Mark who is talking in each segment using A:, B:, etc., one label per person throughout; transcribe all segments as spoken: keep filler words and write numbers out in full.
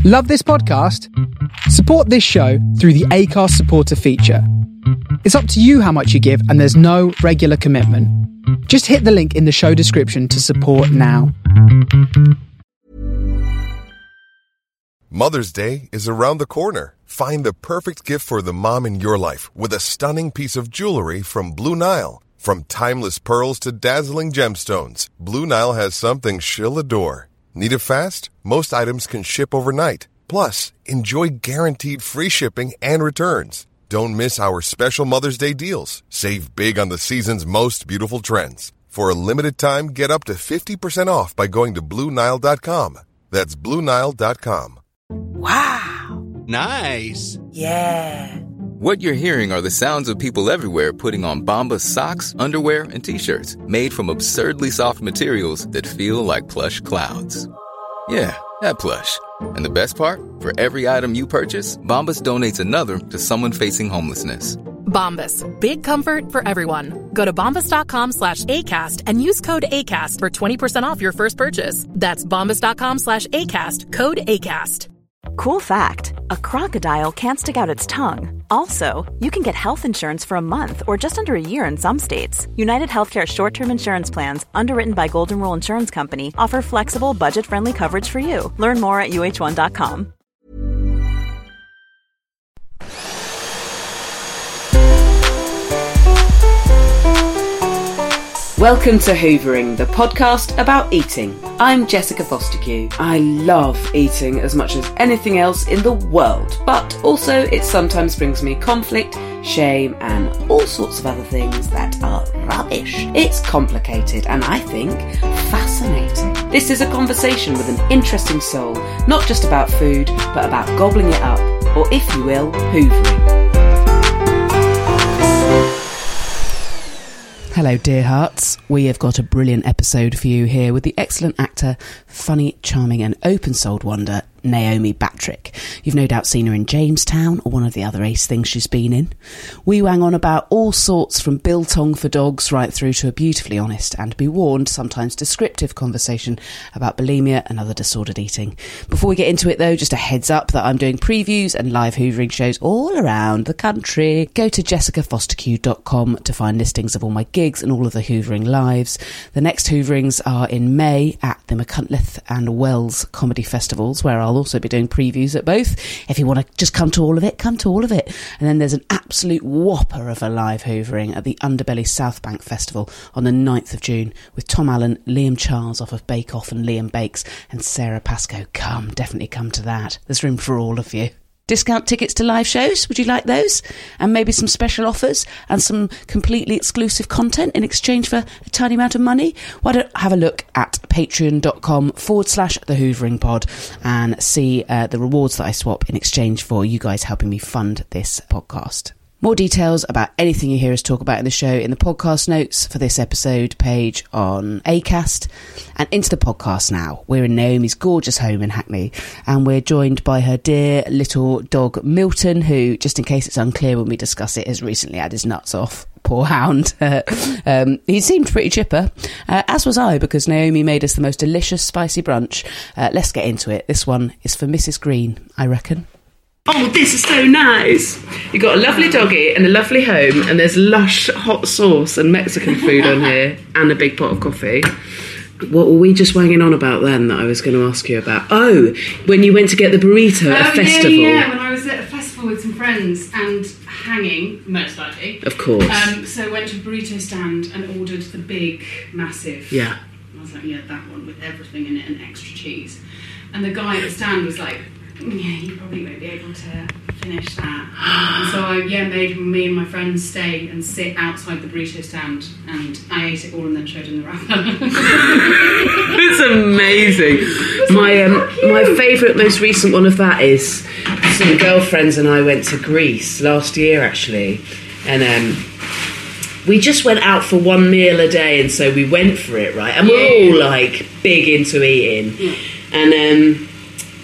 A: Love this podcast? Support this show through the Acast supporter feature. It's up to you how much you give, and there's no regular commitment. Just hit the link in the show description to support now.
B: Mother's Day is around the corner. Find the perfect gift for the mom in your life with a stunning piece of jewelry from Blue Nile. From timeless pearls to dazzling gemstones, Blue Nile has something she'll adore. Need it fast? Most items can ship overnight. Plus, enjoy guaranteed free shipping and returns. Don't miss our special Mother's Day deals. Save big on the season's most beautiful trends. For a limited time, get up to fifty percent off by going to Blue Nile dot com. That's Blue Nile dot com.
C: Wow.
D: Nice.
C: Yeah.
E: What you're hearing are the sounds of people everywhere putting on Bombas socks, underwear, and T-shirts made from absurdly soft materials that feel like plush clouds. Yeah, that plush. And the best part? For every item you purchase, Bombas donates another to someone facing homelessness.
F: Bombas. Big comfort for everyone. Go to bombas.com slash ACAST and use code ACAST for twenty percent off your first purchase. That's bombas.com slash ACAST. Code ACAST.
G: Cool fact, a crocodile can't stick out its tongue. Also, you can get health insurance for a month or just under a year in some states. United Healthcare short-term insurance plans, underwritten by Golden Rule Insurance Company, offer flexible, budget-friendly coverage for you. Learn more at U H one dot com.
H: Welcome to Hoovering, the podcast about eating. I'm Jessica Fostekew. I love eating as much as anything else in the world, but also it sometimes brings me conflict, shame, and all sorts of other things that are rubbish. It's complicated and, I think, fascinating. This is a conversation with an interesting soul, not just about food, but about gobbling it up, or if you will, hoovering. Hello, dear hearts. We have got a brilliant episode for you here with the excellent actor, funny, charming and open-souled wonder, Naomi Battrick. You've no doubt seen her in Jamestown or one of the other ace things she's been in. We wang on about all sorts from biltong for dogs right through to a beautifully honest and, be warned, sometimes descriptive conversation about bulimia and other disordered eating. Before we get into it though, just a heads up that I'm doing previews and live hoovering shows all around the country. Go to jessica fostekew dot com to find listings of all my gigs and all of the hoovering lives. The next hooverings are in May at the McCuntleth and Wells Comedy Festivals, where I'll also be doing previews at both. If you want to just come to all of it, come to all of it. And then there's an absolute whopper of a live hoovering at the Underbelly South Bank Festival on the ninth of June with Tom Allen, Liam Charles off of Bake Off and Liam Bakes, and Sarah Pascoe. Come, definitely come to that. There's room for all of you. Discount tickets to live shows, would you like those? And maybe some special offers and some completely exclusive content in exchange for a tiny amount of money? Why don't have a look at patreon.com forward slash the Hoovering Pod and see uh, the rewards that I swap in exchange for you guys helping me fund this podcast. More details about anything you hear us talk about in the show in the podcast notes for this episode page on Acast. And into the podcast now. We're in Naomi's gorgeous home in Hackney, and we're joined by her dear little dog Milton, who, just in case it's unclear when we discuss it, has recently had his nuts off. Poor hound. um, he seemed pretty chipper, uh, as was I, because Naomi made us the most delicious spicy brunch. Uh, let's get into it. This one is for Missus Green, I reckon.
I: Oh, this is so nice. You've got a lovely doggy and a lovely home, and there's lush hot sauce and Mexican food on here, and a big pot of coffee. What were we just wanging on about then that I was going to ask you about? Oh, when you went to get the burrito at
J: oh,
I: a festival.
J: Yeah, yeah, when I was at a festival with some friends and hanging, most likely.
I: Of course.
J: Um, so I went to a burrito stand and ordered the big, massive.
I: Yeah.
J: I was like, yeah, that one with everything in it and extra cheese. And the guy at the stand was like, yeah, you probably won't be able to finish that. And so I, yeah, made me and my friends stay and sit outside the burrito stand, and I ate it all and then showed him the wrapper.
I: It's amazing. It's my um, my favourite, most recent one of that is some girlfriends and I went to Greece last year actually, and um, we just went out for one meal a day, and so we went for it, right? And we're all like big into eating, yeah. and um.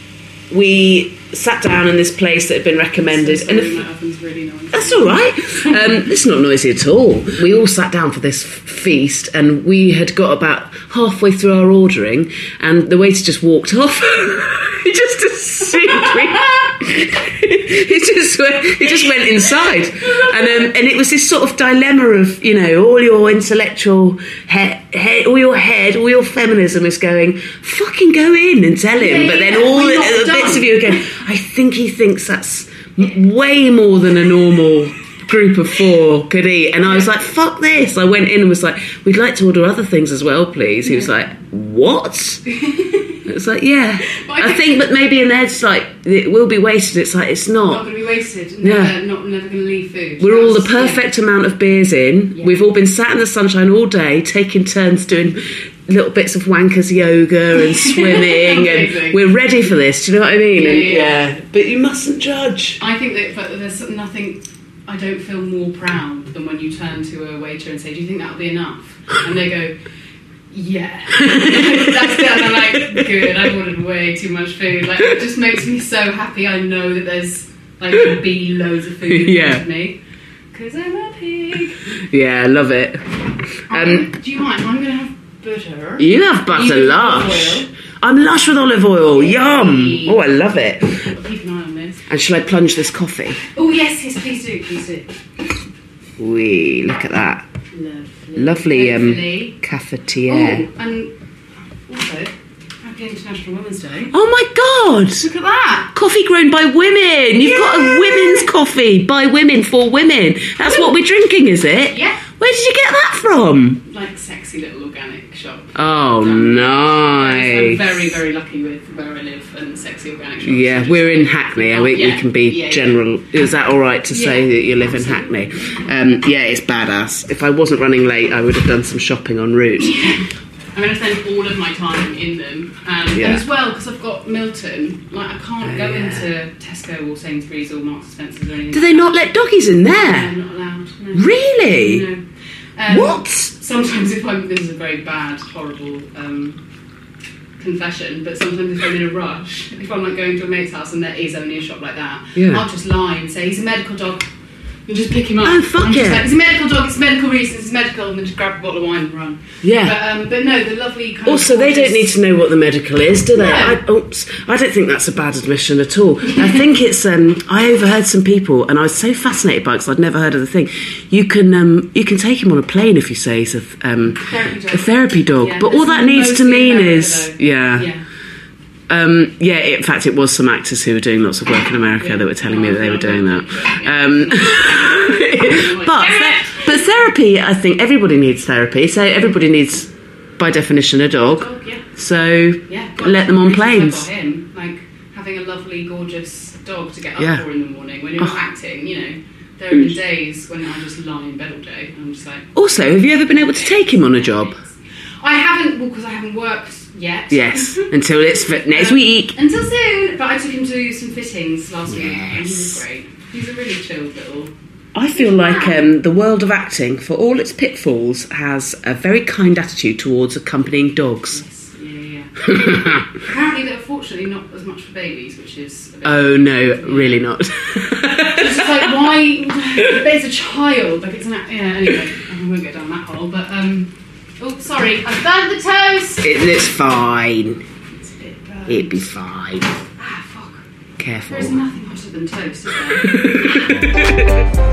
I: We sat down in this place that had been recommended.
J: So sorry,
I: and
J: my oven's really noisy.
I: That's all right. Um, it's not noisy at all. We all sat down for this f- feast, and we had got about halfway through our ordering, and the waiter just walked off. he just assumed we... he just went, he just went inside, and um, and it was this sort of dilemma of, you know, all your intellectual head, head all your head, all your feminism is going, fucking go in and tell him,
J: Yeah,
I: but then
J: yeah,
I: all
J: we're
I: the,
J: not
I: the
J: done.
I: bits of you are going, I think he thinks that's m- way more than a normal group of four could eat. And I was like, fuck this. I went in and was like, we'd like to order other things as well, please. He was like, what? It's like, yeah. I think, but maybe in their head's like, it will be wasted. It's like, it's
J: Not
I: not.
J: going to be wasted.
I: Yeah.
J: Never, not never going to leave food.
I: We're all the
J: That's-
I: perfect amount of beers in.
J: Yeah.
I: We've all been sat in the sunshine all day, taking turns doing little bits of wankers yoga and swimming,
J: Amazing.
I: and we're ready for this. Do you know what I mean?
J: Yeah,
I: And-
J: yeah, yeah.
I: But you mustn't judge.
J: I think that, but there's nothing. I don't feel more proud than when you turn to a waiter and say, "Do you think that'll be enough?" And they go, "Yeah." That's it. And I'm like, "Good. I've ordered way too much food." Like, it just makes me so happy. I know that there's like gonna be loads of food in
I: Yeah.
J: front of me because I'm a pig.
I: Yeah, I love it.
J: Um, do you mind? I'm gonna have butter.
I: You have butter
J: You have
I: lush.
J: olive oil.
I: I'm lush with olive oil. Yum. Oh, I love it.
J: Keep an eye on this.
I: And shall I plunge this coffee?
J: Oh yes, yes, please do, please do.
I: Wee, look at that.
J: Lovely.
I: Lovely um,
J: Hopefully.
I: cafetiere.
J: Oh, and also, happy International Women's Day.
I: Oh my God!
J: Look at that!
I: Coffee grown by women. You've got a women's coffee by women for women. That's what we're drinking, is it?
J: Yeah.
I: Where did you get that from?
J: Like sexy little organic shop.
I: Oh,
J: I'm
I: nice.
J: very, very lucky with where I live and sexy organic shops.
I: Yeah, we're in Hackney. I
J: Oh,
I: think we
J: yeah.
I: can be
J: Yeah, yeah.
I: general. Is that all right to say
J: Yeah,
I: that you live in Hackney? Um, yeah, it's badass. If I wasn't running late, I would have done some shopping en route.
J: I'm going to spend all of my time in them. Um,
I: Yeah.
J: And as well, because I've got Milton, like I can't
I: Oh,
J: go
I: yeah.
J: into Tesco or Sainsbury's or Marks and Spencer's or anything.
I: Do they not let doggies in
J: No,
I: there?
J: I'm not allowed. No.
I: Really?
J: No. Um,
I: What?
J: Sometimes if I'm, this is a very bad, horrible um, confession, but sometimes if I'm in a rush, if I'm like going to a mate's house and there is only a shop like that,
I: Yeah.
J: I'll just lie and say, he's a medical dog, and just pick him up.
I: Oh, fuck
J: I'm just
I: yeah.
J: like, it's a medical dog, it's medical reasons, it's medical, and then just grab a bottle of wine and run.
I: Yeah.
J: But, um, but no, the lovely kind
I: Also,
J: of
I: they don't need to know what the medical is, do they?
J: No.
I: I, oops, I don't think that's a bad admission at all. I think it's. Um, I overheard some people, and I was so fascinated by it because I'd never heard of the thing. You can um, you can take him on a plane if you say he's a, um,
J: Therapy dog.
I: a therapy dog,
J: Yeah,
I: but all
J: it's
I: that needs to
J: mostly
I: mean
J: America,
I: is
J: though.
I: yeah.
J: Yeah.
I: Um, yeah, in fact, it was some actors who were doing lots of work in America
J: Yeah.
I: that were telling me
J: Oh,
I: that they were
J: no,
I: doing
J: no,
I: that.
J: no,
I: Um, but the- but therapy, I think everybody needs therapy. So everybody needs, by definition, a dog.
J: Dog, yeah.
I: So
J: Yeah,
I: let them on
J: God,
I: planes.
J: I've got him, like having a lovely, gorgeous dog to get up
I: Yeah.
J: for in the morning when you're not
I: Oh.
J: acting. You know, there have been days when I just lie in bed all day. And I'm just like.
I: Also, have you ever been able to take him on a job?
J: I haven't, well, because I haven't worked yet.
I: Yes, until it's fit next week.
J: Until soon. But I took him to do some fittings last week, and he
I: Yes.
J: was great. He's a really chilled little.
I: I feel like um, the world of acting, for all its pitfalls, has a very kind attitude towards accompanying dogs.
J: Yes, yeah, yeah. Apparently, they're fortunately not as much for babies, which is. A bit
I: Oh no, really not.
J: It's just like, why? There's a child. Like, it's an. Yeah, anyway, I won't go down that hole, but, um. Oh, sorry, I've burnt the toast!
I: It, it's fine.
J: It's a bit burnt.
I: It'd be fine.
J: Ah, fuck.
I: Careful.
J: There is nothing hotter than toast, is there?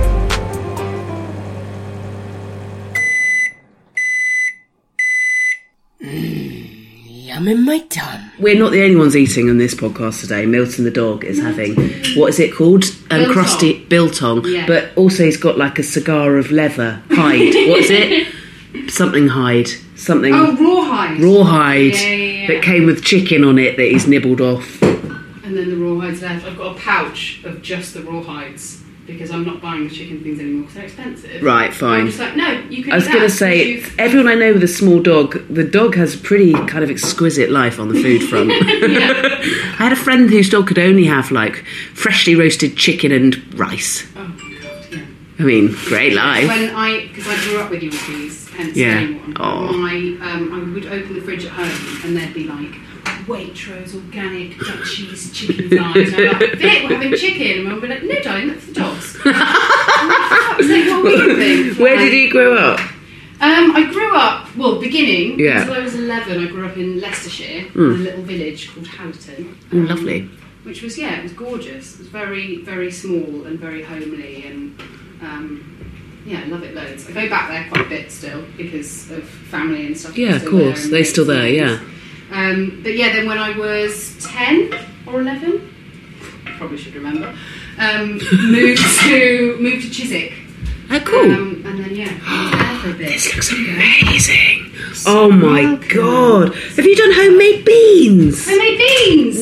C: Yum in my tum.
I: We're not the only ones eating on this podcast today. Milton the dog is having, what is it called? Um,
J: Biltong.
I: crusty biltong.
J: Yeah.
I: But also he's got like a cigar of leather hide. What is it? Something hide. Something
J: Oh, rawhide.
I: rawhide
J: Yeah, yeah, yeah.
I: that came with chicken on it that he's nibbled off.
J: And then the rawhides left. I've got a pouch of just the rawhides because I'm not buying the chicken things anymore because they're expensive.
I: Right, fine.
J: I'm just like, no, you can
I: I was
J: eat
I: going to
J: that
I: say,
J: because you've-
I: everyone I know with a small dog, the dog has a pretty kind of exquisite life on the food front. I had a friend whose dog could only have like freshly roasted chicken and rice.
J: Oh, God, yeah.
I: I mean, great life.
J: When I, because I grew up with Yorkies, hence
I: Yeah.
J: getting one,
I: Oh.
J: my, um, I would open the fridge at home and there'd be like Waitrose, organic, duck cheese, chicken thighs. And I'm like, Vic, we're having chicken. And Mum would be like, no, darling, that's the dogs. I'm like, for fuck's sake, what are we doing?
I: Where did he grow up?
J: Um, I grew up, well, beginning,
I: Yeah.
J: until I was eleven, I grew up in Leicestershire,
I: Mm.
J: in a little village called Houghton.
I: Oh, lovely.
J: Which was, yeah, it was gorgeous. It was very, very small and very homely, and um, yeah, I love it loads. I go back there quite a bit still because of family and stuff.
I: Yeah, of
J: still
I: course.
J: there and
I: They're
J: mates
I: still there,
J: and
I: yeah.
J: things. Um, but yeah, then when I was ten or eleven, probably should remember, um, moved to moved to Chiswick.
I: Oh, cool.
J: Um, and then yeah, I was there for a bit.
I: This looks amazing. Oh my god. Have you done homemade beans?
J: Homemade beans.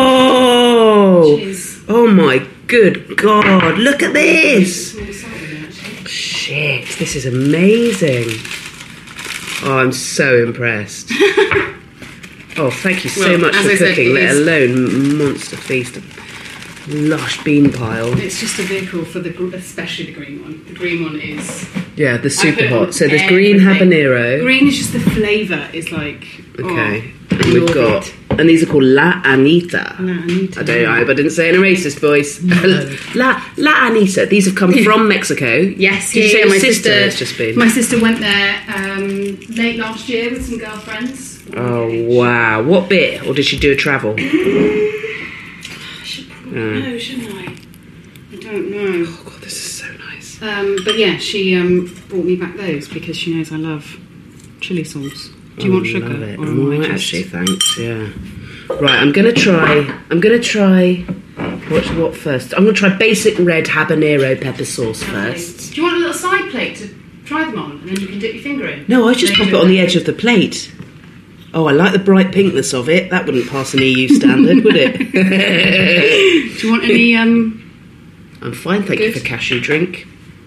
I: Whoa.
J: Cheers.
I: Oh my good god. Look at this.
J: Small salt in it, actually.
I: Shit, this is amazing. Oh, I'm so impressed. Oh, thank you so
J: Well,
I: much
J: as
I: for
J: I said,
I: cooking,
J: it
I: let
J: is-
I: alone monster feast of lush bean pile.
J: It's just a vehicle for the, gr- especially the green one. The green one is
I: Yeah, the
J: I
I: super
J: put it on
I: hot. So there's green
J: everything.
I: habanero.
J: Green is just the flavour is like
I: Okay.
J: Oh,
I: And we've
J: love
I: got,
J: it.
I: and these are called La Anita.
J: La Anita.
I: I don't know, I hope I didn't say it in a racist voice. La La Anita. These have come from Mexico.
J: Yes,
I: Did you
J: yeah,
I: say
J: yeah,
I: your
J: my
I: sister
J: sister
I: has just been?
J: My sister went there um, late last year with some girlfriends.
I: Oh wow! What bit, or did she do a travel?
J: I should probably
I: Uh.
J: know, shouldn't I? I don't know.
I: Oh god, this is so nice.
J: Um, but yeah, she um, brought me back those because she knows I love chili sauce. Do you
I: Oh,
J: want sugar?
I: love it.
J: Or
I: I
J: am I
I: might
J: just-
I: actually, thanks. Yeah. Right, I'm gonna try. I'm gonna try. What? What first? I'm gonna try basic red habanero pepper sauce first.
J: Do you want a little side plate to try them on, and then you can dip your finger in?
I: No, I just
J: Then
I: pop
J: you
I: it
J: do
I: on the edge of the plate. Oh, I like the bright pinkness of it. That wouldn't pass an E U standard, would it?
J: Do you want any? Um,
I: I'm fine, thank you
J: Good.
I: for cashew drink.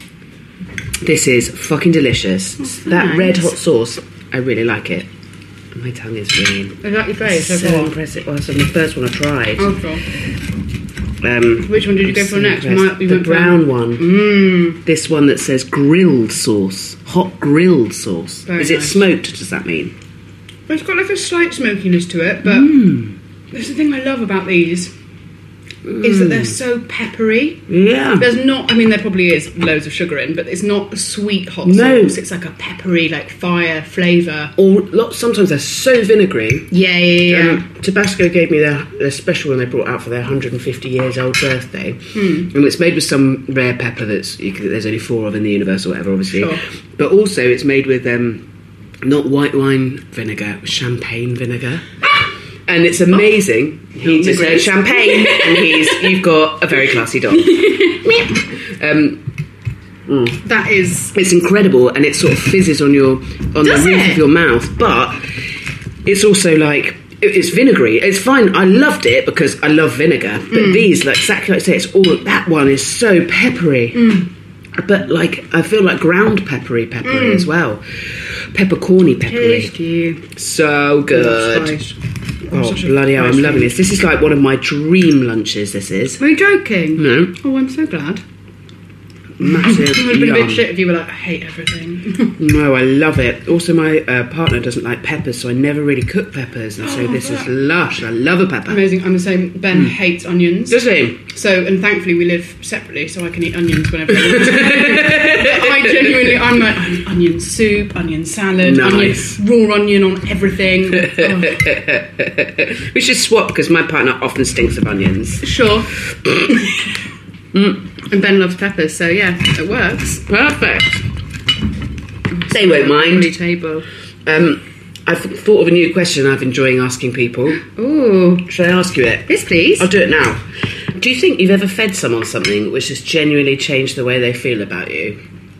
I: This is fucking delicious. That
J: nice.
I: red hot sauce, I really like it. My tongue is ringing.
J: is that your favourite so
I: So
J: far?
I: impressive. Well, that's the first one I tried.
J: Oh, sure.
I: Um,
J: Which one did you go
I: I'm
J: for
I: so
J: next?
I: impressed.
J: Might- we
I: the
J: went for-
I: brown one.
J: Mmm.
I: This one that says grilled sauce. Hot grilled sauce.
J: Very
I: is it
J: nice.
I: smoked, does that mean?
J: It's got like a slight smokiness to it, but
I: Mm.
J: that's the thing I love about these is that they're so peppery.
I: Yeah.
J: There's not, I mean, there probably is loads of sugar in, but it's not a sweet hot
I: No.
J: sauce. It's like a peppery, like fire flavour.
I: Or lots, sometimes they're so vinegary.
J: Yeah, yeah, yeah.
I: Um, Tabasco gave me their, their special one they brought out for their one hundred fifty years old birthday,
J: Hmm.
I: and it's made with some rare pepper that's you can, there's only four of in the universe or whatever, obviously.
J: Sure.
I: But also it's made with um, not white wine vinegar, champagne vinegar, and it's amazing. He just said
J: agrees.
I: champagne, and he's you've got a very classy dog. um,
J: That is.
I: it's incredible, and it sort of fizzes on your on
J: Does
I: the roof
J: it?
I: of your mouth, but it's also like it- it's vinegary. It's fine. I loved it because I love vinegar, but
J: Mm.
I: these, like exactly like I say, it's all that one is so peppery,
J: Mm.
I: but like I feel like ground peppery, peppery
J: Mm.
I: as well, peppercorny peppery.
J: Tasty.
I: So good.
J: That's
I: Oh
J: such a
I: bloody hell! I'm
J: nice
I: loving
J: thing.
I: this. This is like one of my dream lunches. This is
J: Were you joking?
I: no
J: Oh, I'm so glad.
I: massive.
J: It would have been a
I: yum.
J: bit shit if you were like, I hate everything.
I: No, I love it. Also, my uh, partner doesn't like peppers, so I never really cook peppers, and so
J: Oh,
I: this is
J: that-
I: lush. I love a pepper.
J: Amazing. I'm the same. Ben hates onions.
I: Does he?
J: So, and thankfully we live separately, so I can eat onions whenever I want. I genuinely, I'm like, I need onion soup, onion salad,
I: Nice.
J: onion, raw onion on everything. Oh,
I: We should swap because my partner often stinks of onions.
J: sure. And Ben loves peppers, so yeah, it works.
I: Perfect. They won't mind.
J: Lovely table.
I: Um, I've thought of a new question I've enjoying asking people.
J: Ooh.
I: Should I ask you it?
J: Yes, please.
I: I'll do it now. Do you think you've ever fed someone something which has genuinely changed the way they feel about you?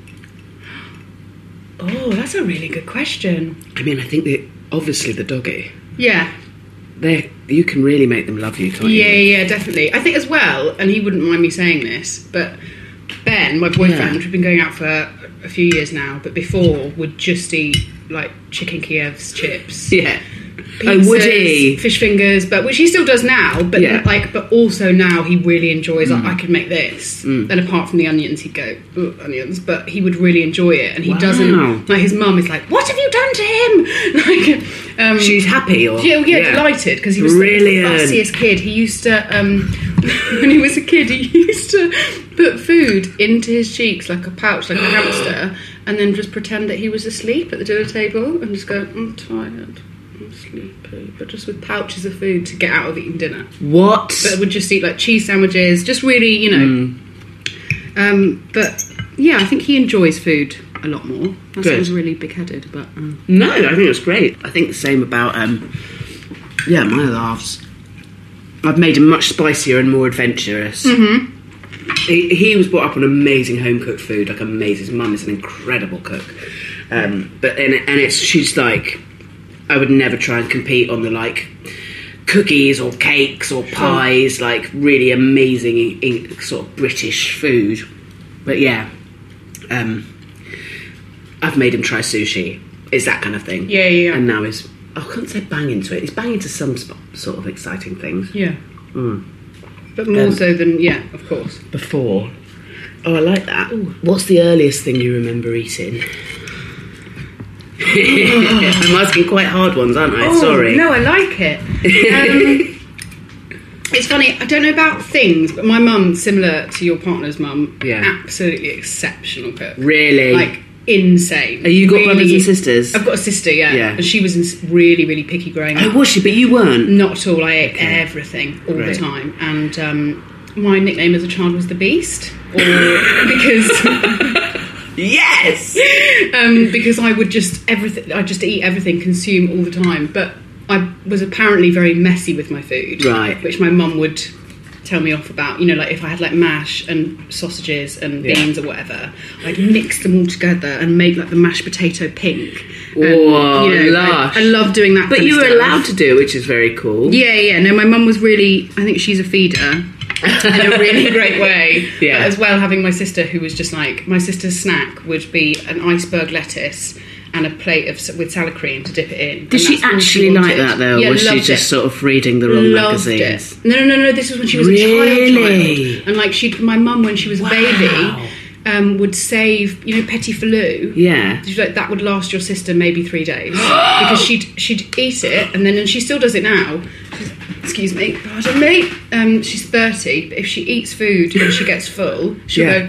J: Oh, that's a really good question.
I: I mean, I think that obviously the doggy,
J: Yeah.
I: they you can really make them love you, can't
J: Yeah,
I: you?
J: yeah, definitely. I think as well, and he wouldn't mind me saying this, but Ben, my boyfriend,
I: Yeah.
J: we've been going out for a few years now, but before would just eat like chicken Kiev's chips.
I: Yeah. Oh, would he?
J: Fish fingers, but which he still does now. But
I: Yeah.
J: like, but also now he really enjoys. Like, I could make this.
I: Mm.
J: Then apart from the onions, he'd go "Ugh, onions. But he would really enjoy it, and he
I: Wow.
J: doesn't. Like his mum is like, "What have you done to him?" like, um,
I: She's happy, or
J: yeah, yeah,
I: yeah.
J: delighted because he was
I: Brilliant.
J: the fussiest kid. He used to, um, when he was a kid, he used to put food into his cheeks like a pouch, like a hamster, and then just pretend that he was asleep at the dinner table and just go, I'm tired, I'm sleepy, but just with pouches of food to get out of eating dinner.
I: What?
J: But would just eat like cheese sandwiches, just really, you know.
I: Mm.
J: Um, but yeah, I think he enjoys food a lot more. That
I: Good.
J: sounds really big-headed, but um.
I: No, I think it's great. I think the same about um, yeah, my laughs. I've made him much spicier and more adventurous.
J: Mm-hmm.
I: He, he was brought up on amazing home-cooked food, like amazing. His mum is an incredible cook. Um, but and, and it's she's like, I would never try and compete on the like cookies or cakes or pies, like really amazing in, in, sort of British food. But yeah, um, I've made him try sushi. It's that kind of thing.
J: Yeah, yeah, yeah.
I: And now he's, I can't say bang into it. He's bang into some sp- sort of exciting things.
J: Yeah.
I: Mm.
J: But more
I: Um,
J: so than, yeah, of course.
I: Before. Oh, I like that. Ooh. What's the earliest thing you remember eating? I'm asking quite hard ones, aren't I?
J: Oh,
I: Sorry.
J: no, I like it. Um, it's funny, I don't know about things, but my mum, similar to your partner's mum,
I: Yeah.
J: absolutely exceptional cook.
I: Really?
J: Like, insane.
I: Have you got
J: Really-
I: brothers and sisters?
J: I've got a sister, yeah.
I: Yeah.
J: And she was ins- really, really picky growing
I: Oh,
J: up.
I: was she? But you weren't?
J: Not at all. I ate
I: Okay.
J: everything all
I: Right.
J: the time. And um, my nickname as a child was the Beast. Or because...
I: Yes!
J: um, because I would just everything. I just eat everything, consume all the time. But I was apparently very messy with my food,
I: Right.
J: Which my mum would tell me off about. You know, like if I had like mash and sausages and
I: Yeah.
J: beans or whatever, I'd mix them all together and make like the mashed potato pink. And,
I: Whoa,
J: you know,
I: lush.
J: I, I love doing that.
I: But
J: kind
I: you
J: of
I: were
J: stuff.
I: allowed to do it, which is very cool.
J: Yeah, yeah. No, my mum was really. I think she's a feeder. In a really great way.
I: Yeah.
J: But as well, having my sister who was just like, my sister's snack would be an iceberg lettuce and a plate of with salad cream to dip it in.
I: Did
J: And
I: she
J: that's all
I: actually like
J: wanted.
I: that though?
J: Yeah,
I: or was she
J: loved
I: just
J: it.
I: sort of reading the wrong
J: Loved
I: magazines?
J: it. No, no, no, no. This was when she was
I: Really?
J: a child, child. And like she, my mum, when she was
I: Wow.
J: a baby, um, would save, you know, petit filou.
I: Yeah.
J: She's like, that would last your sister maybe three days because she'd she'd eat it, and then and she still does it now. Excuse me, pardon me. Um, she's thirty, but if she eats food and she gets full, she'll
I: Yeah.
J: go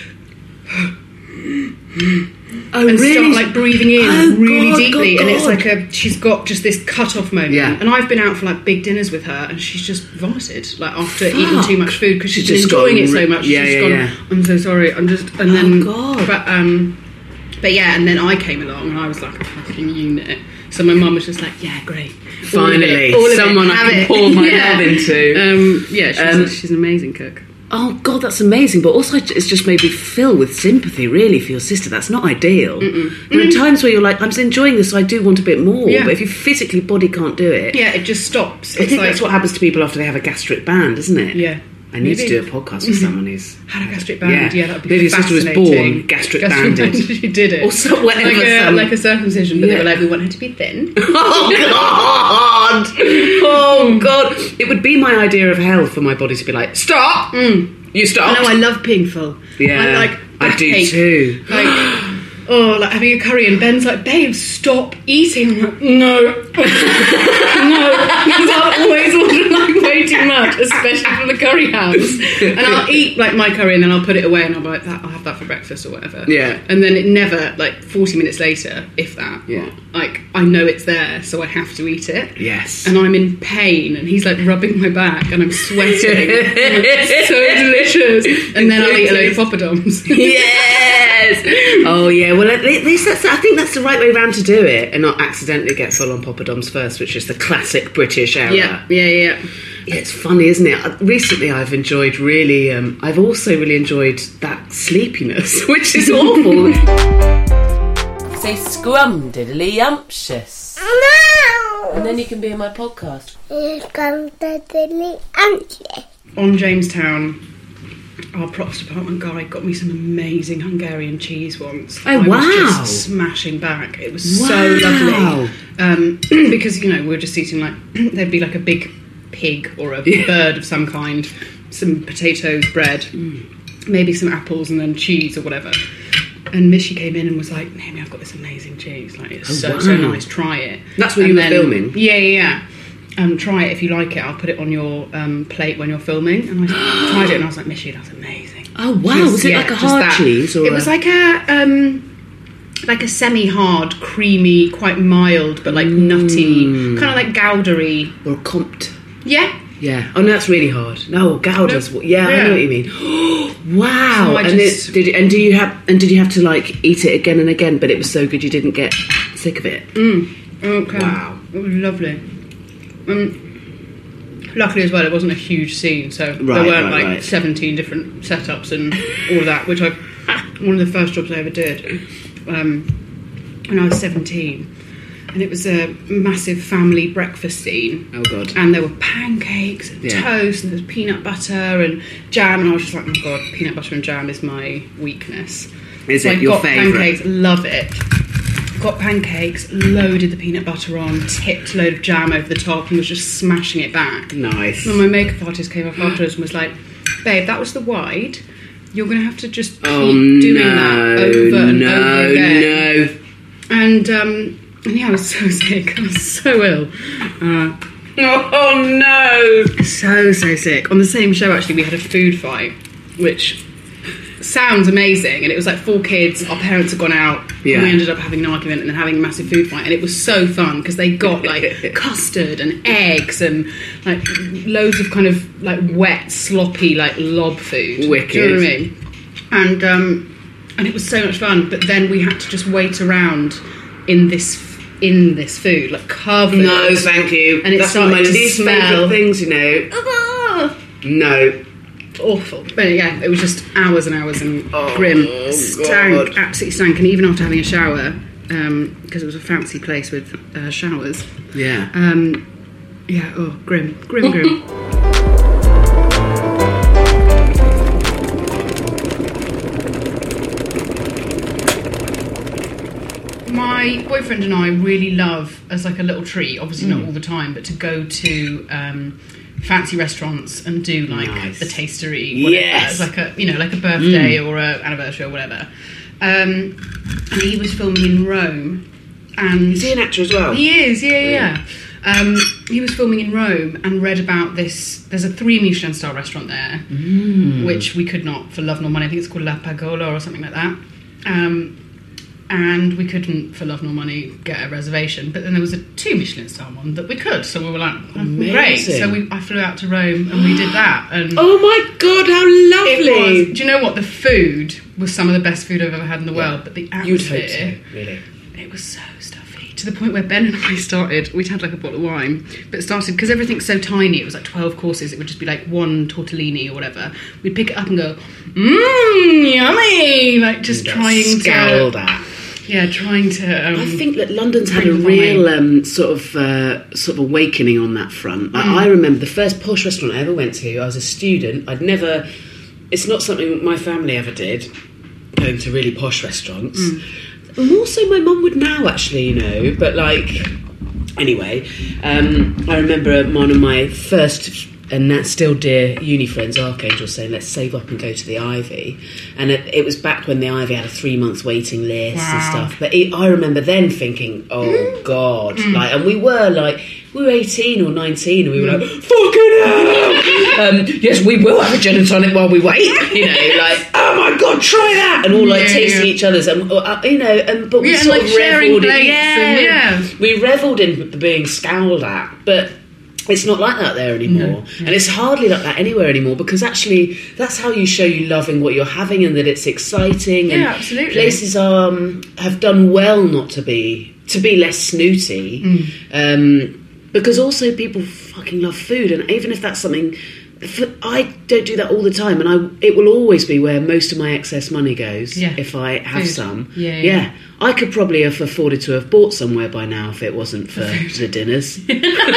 I: Oh,
J: and
I: really?
J: start like breathing in
I: Oh,
J: really
I: God,
J: deeply,
I: God,
J: and it's
I: God.
J: like a she's got just this cut off moment.
I: Yeah.
J: And I've been out for like big dinners with her, and she's just vomited like after
I: Fuck.
J: eating too much food because she's,
I: She's
J: been
I: just
J: enjoying
I: gone
J: it so
I: re-
J: much.
I: yeah,
J: she's
I: yeah,
J: gone,
I: yeah.
J: I'm so sorry. I'm just and then
I: Oh, God.
J: but um. But yeah, and then I came along and I was like a fucking unit. So my mum was just like, yeah, great. All of it,
I: Finally,
J: all of it,
I: someone I
J: have
I: can
J: it.
I: pour my
J: Yeah.
I: love into.
J: Um, yeah, she's,
I: Um,
J: she's an amazing cook.
I: Oh God, that's amazing! But also, it's just made me fill with sympathy, really, for your sister. That's not ideal. There are times where you're like, "I'm just enjoying this, so I do want a bit more."
J: Yeah.
I: But if your physically body can't do it,
J: Yeah, it just stops.
I: I
J: It's
I: think
J: like,
I: that's what happens to people after they have a gastric band, isn't it?
J: Yeah.
I: I need
J: Maybe.
I: to do a podcast with someone who's
J: Had a gastric band, yeah, that would be
I: Maybe your sister was
J: fascinating.
I: born gastric banded.
J: She did it.
I: Or so- whatever
J: like, a,
I: some-
J: like a circumcision, but
I: Yeah.
J: they were like, we want her to be thin.
I: Oh God! Oh God! It would be my idea of hell for my body to be like, stop! You stop!
J: No, I love being full.
I: Yeah,
J: I like
I: I do
J: backache.
I: too.
J: Like, oh, like having a curry, and Ben's like, babe, stop eating. I'm like, no. No. Because I'll always order like way too much, especially from the curry house. And I'll eat like my curry and then I'll put it away and I'll be like, that, I'll have that for breakfast or whatever.
I: Yeah.
J: And then it never, like forty minutes later, if that,
I: Yeah.
J: like I know it's there, so I have to eat it.
I: Yes.
J: And I'm in pain, and he's like rubbing my back, and I'm sweating. And it's so delicious. And then I'll eat a load of poppadoms.
I: Yes. Oh yeah. Well, at least that's. I think that's the right way round to do it, and not accidentally get full on poppadoms first, which is the classic British error.
J: Yeah, yeah, yeah.
I: Yeah, it's funny, isn't it? Uh, Recently, I've enjoyed really. Um, I've also really enjoyed that sleepiness, which is awful.
C: Say scrumdiddly-umptious.
D: No!
C: And then you can be in my podcast.
J: On Jamestown, our props department guy got me some amazing Hungarian cheese once.
I: Oh,
J: I
I: wow.
J: was just smashing back. It was so
I: Wow.
J: lovely. Um, because, you know, we were just eating like, there'd be like a big pig or a
I: Yeah.
J: bird of some kind, some potatoes, bread, maybe some apples, and then cheese or whatever. And Mishy came in and was like, Naomi, I've got this amazing cheese. Like, it's
I: Oh,
J: so,
I: wow.
J: so nice. Try it.
I: That's what
J: And
I: you were
J: then-
I: filming?
J: Yeah, yeah, yeah. Um, try it if you like it. I'll put it on your um, plate when you're filming. And I tried it and I was like, Mishy, that's amazing.
I: Oh wow!
J: Just-
I: was it
J: yeah,
I: like a
J: just
I: hard
J: that.
I: cheese or?
J: It
I: a-
J: was like a um, like a semi-hard, creamy, quite mild, but like nutty, kind of like Goudery.
I: Or Compt.
J: Yeah.
I: Yeah. Oh, no, that's really hard. No, Gouda's.
J: No.
I: Yeah,
J: Yeah.
I: I know what you mean. Wow.
J: So I
I: and
J: just-
I: it, did you, and do you have and did you have to like eat it again and again? But it was so good you didn't get sick of it.
J: Mm. Okay.
I: Wow.
J: It was lovely. Um, luckily as well, it wasn't a huge scene, so there
I: Right,
J: weren't
I: right,
J: like
I: right.
J: seventeen different setups and all of that, which I one of the first jobs I ever did um, when I was seventeen. And it was a massive family breakfast scene.
I: Oh, God.
J: And there were pancakes and
I: Yeah.
J: toast, and there was peanut butter and jam, and I was just like, oh my God, peanut butter and jam is my weakness.
I: Is
J: so
I: it
J: I
I: your
J: got
I: favourite?
J: pancakes, love it. Got pancakes, loaded the peanut butter on, tipped a load of jam over the top, and was just smashing it back.
I: Nice.
J: And my makeup artist came up afterwards and was like, babe, that was the wide. You're going to have to just keep
I: Oh,
J: doing
I: no,
J: that over and
I: no,
J: over again.
I: no.
J: And, um, and yeah, I was so sick. I was so ill. Uh,
I: Oh, no.
J: so, so sick. On the same show, actually, we had a food fight, which sounds amazing. And it was like four kids, our parents had gone out,
I: Yeah.
J: and we ended up having an argument and then having a massive food fight. And it was so fun because they got like custard and eggs and like loads of kind of like wet, sloppy, like lob food.
I: Wicked.
J: Do you know what I mean? And, um, and it was so much fun. But then we had to just wait around in this in this food, like covered.
I: No, thank you.
J: And it
I: That's one of my
J: started to
I: least
J: smell.
I: favourite things, you know.
J: Ah!
I: No.
J: Awful. But yeah, it was just hours and hours and
I: Oh,
J: grim.
I: God.
J: Stank, absolutely stank. And even after having a shower, because it was a fancy place with uh, showers,
I: Yeah.
J: um, yeah, oh, grim. Grim, grim. My boyfriend and I really love, as like a little treat, obviously
I: Mm.
J: not all the time, but to go to um, fancy restaurants and do like
I: Nice.
J: the tastery, whatever,
I: Yes.
J: as like a you know like a birthday or a anniversary or whatever. Um, and he was filming in Rome, and
I: Is he an actor as well?
J: he is, yeah, yeah. yeah. Um, he was filming in Rome and read about this. There's a three Michelin star restaurant there,
I: Mm.
J: which we could not, for love nor money, I think it's called La Pagola or something like that. Um, and we couldn't, for love nor money, get a reservation. But then there was a two Michelin star one that we could, so we were like, oh, great.
I: Amazing.
J: So we, I flew out to Rome and we did that. And
I: Oh my God, how
J: it
I: lovely.
J: was, do you know what? The food was some of the best food I've ever had in the world, but the
I: You'd
J: atmosphere,
I: hope so, really.
J: it was so stuffy. To the point where Ben and I started, we'd had like a bottle of wine, but it started, because everything's so tiny, it was like twelve courses, it would just be like one tortellini or whatever. We'd pick it up and go, mmm, yummy! Like just trying
I: Scowled
J: to...
I: at.
J: Yeah, trying to... Um,
I: I think that London's had a
J: bring the
I: real
J: wine.
I: um, sort of uh, sort of awakening on that front. Like,
J: Mm.
I: I remember the first posh restaurant I ever went to. I was a student. I'd never. It's not something my family ever did. Going to really posh restaurants.
J: Mm.
I: More so, my mum would now actually, you know. But like, anyway, um, I remember one of my first. And that's still dear uni friends, Archangel, saying, let's save up and go to the Ivy. And it, it was back when the Ivy had a three-month waiting list and
J: Wow.
I: stuff. But it, I remember then thinking, oh,
J: Mm.
I: God. Like, and we were like, we were eighteen or nineteen, and we were like, fucking hell! um, yes, we will have a gin and tonic while we wait. You know, like, oh, my God, try that! And all, like,
J: Yeah,
I: tasting
J: yeah.
I: each other's. And, uh, you know, and, but we
J: Yeah, and,
I: sort
J: like,
I: of
J: sharing
I: revelled in...
J: plates
I: Yeah,
J: and- yeah.
I: we revelled in being scowled at. But... it's not like that there anymore.
J: No, no.
I: And it's hardly like that anywhere anymore, because actually that's how you show you loving what you're having and that it's exciting. And
J: Yeah, absolutely.
I: places um, have done well not to be to be less snooty,
J: Mm.
I: um, because also people fucking love food, and even if that's something... f- I don't do that all the time, and I it will always be where most of my excess money goes.
J: Yeah.
I: If I have
J: Food.
I: some,
J: Yeah, yeah.
I: I could probably have afforded to have bought somewhere by now if it wasn't for the dinners.
J: for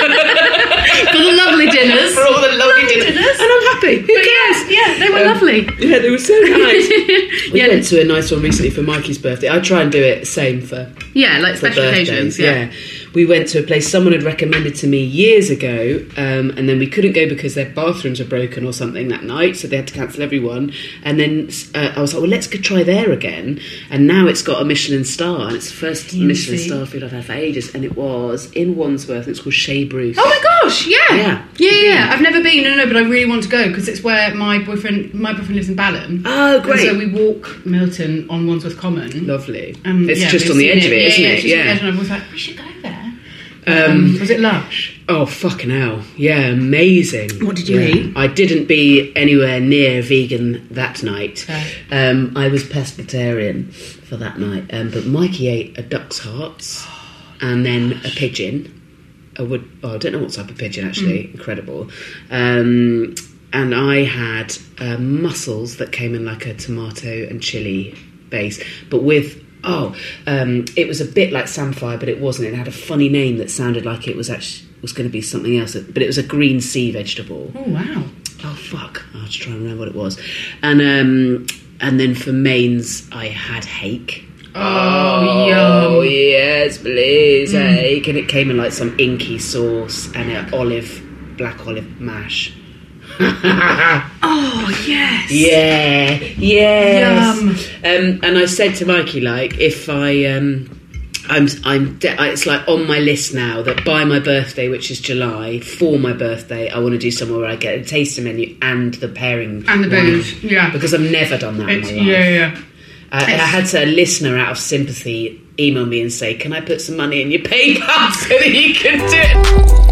J: the lovely dinners.
I: For all the lovely dinners. And I'm happy. Who
J: But
I: cares?
J: yeah, yeah, they were
I: Um,
J: lovely.
I: Yeah, they were so nice. We
J: Yeah.
I: went to a nice one recently for Mikey's birthday. I try and do it same for,
J: Yeah, like
I: for
J: special
I: birthdays.
J: occasions. Yeah.
I: We went to a place someone had recommended to me years ago, um, and then we couldn't go because their bathrooms were broken or something that night, so they had to cancel everyone. And then uh, I was like, well, let's go try there again. And now it's got a Michelin star, and it's the first
J: Fancy.
I: Michelin star food I've had for ages, and it was in Wandsworth. It's called Chez Bruce.
J: Oh my gosh, yeah.
I: Yeah.
J: Yeah, yeah, yeah. I've never been, no, no, but I really want to go because it's where my boyfriend, my boyfriend lives in Balham.
I: Oh, great!
J: And so we walk Milton on Wandsworth Common.
I: Lovely.
J: Um,
I: it's
J: yeah,
I: just on the edge
J: it.
I: of it,
J: yeah,
I: isn't
J: yeah,
I: it?
J: It's
I: Yeah.
J: yeah. And I was like, we should go there.
I: Um,
J: um, was it lush?
I: Oh, fucking hell. Yeah, amazing.
J: What did you
I: yeah.
J: eat?
I: I didn't be anywhere near vegan that night.
J: Okay.
I: Um, I was pescatarian for that night. Um, but Mikey ate a duck's hearts and then a pigeon. A wood, oh, I don't know what type of pigeon, actually. Mm. Incredible. Um, and I had uh, mussels that came in like a tomato and chilli base, but with... Oh, um, it was a bit like samphire, but it wasn't. It had a funny name that sounded like it was actually was going to be something else, but it was a green sea vegetable.
J: Oh, wow.
I: Oh, fuck. I'll have to try and remember what it was. And um, and then for mains, I had hake.
J: Oh,
I: oh
J: yum.
I: yes, please,
J: Mm.
I: hake. And it came in like some inky sauce and an olive, black olive mash.
J: Oh, yes.
I: Yeah, yes.
J: Yum.
I: Um, and I said to Mikey, like, if I, um, I'm, I'm, de- it's like on my list now that by my birthday, which is July, for my birthday, I want to do somewhere where I get a taster menu and the pairing
J: And the
I: wine.
J: booze, yeah.
I: Because I've never done that
J: It's,
I: in my life.
J: yeah, yeah.
I: Uh, and I had to, a listener out of sympathy email me and say, can I put some money in your PayPal so that you can do it?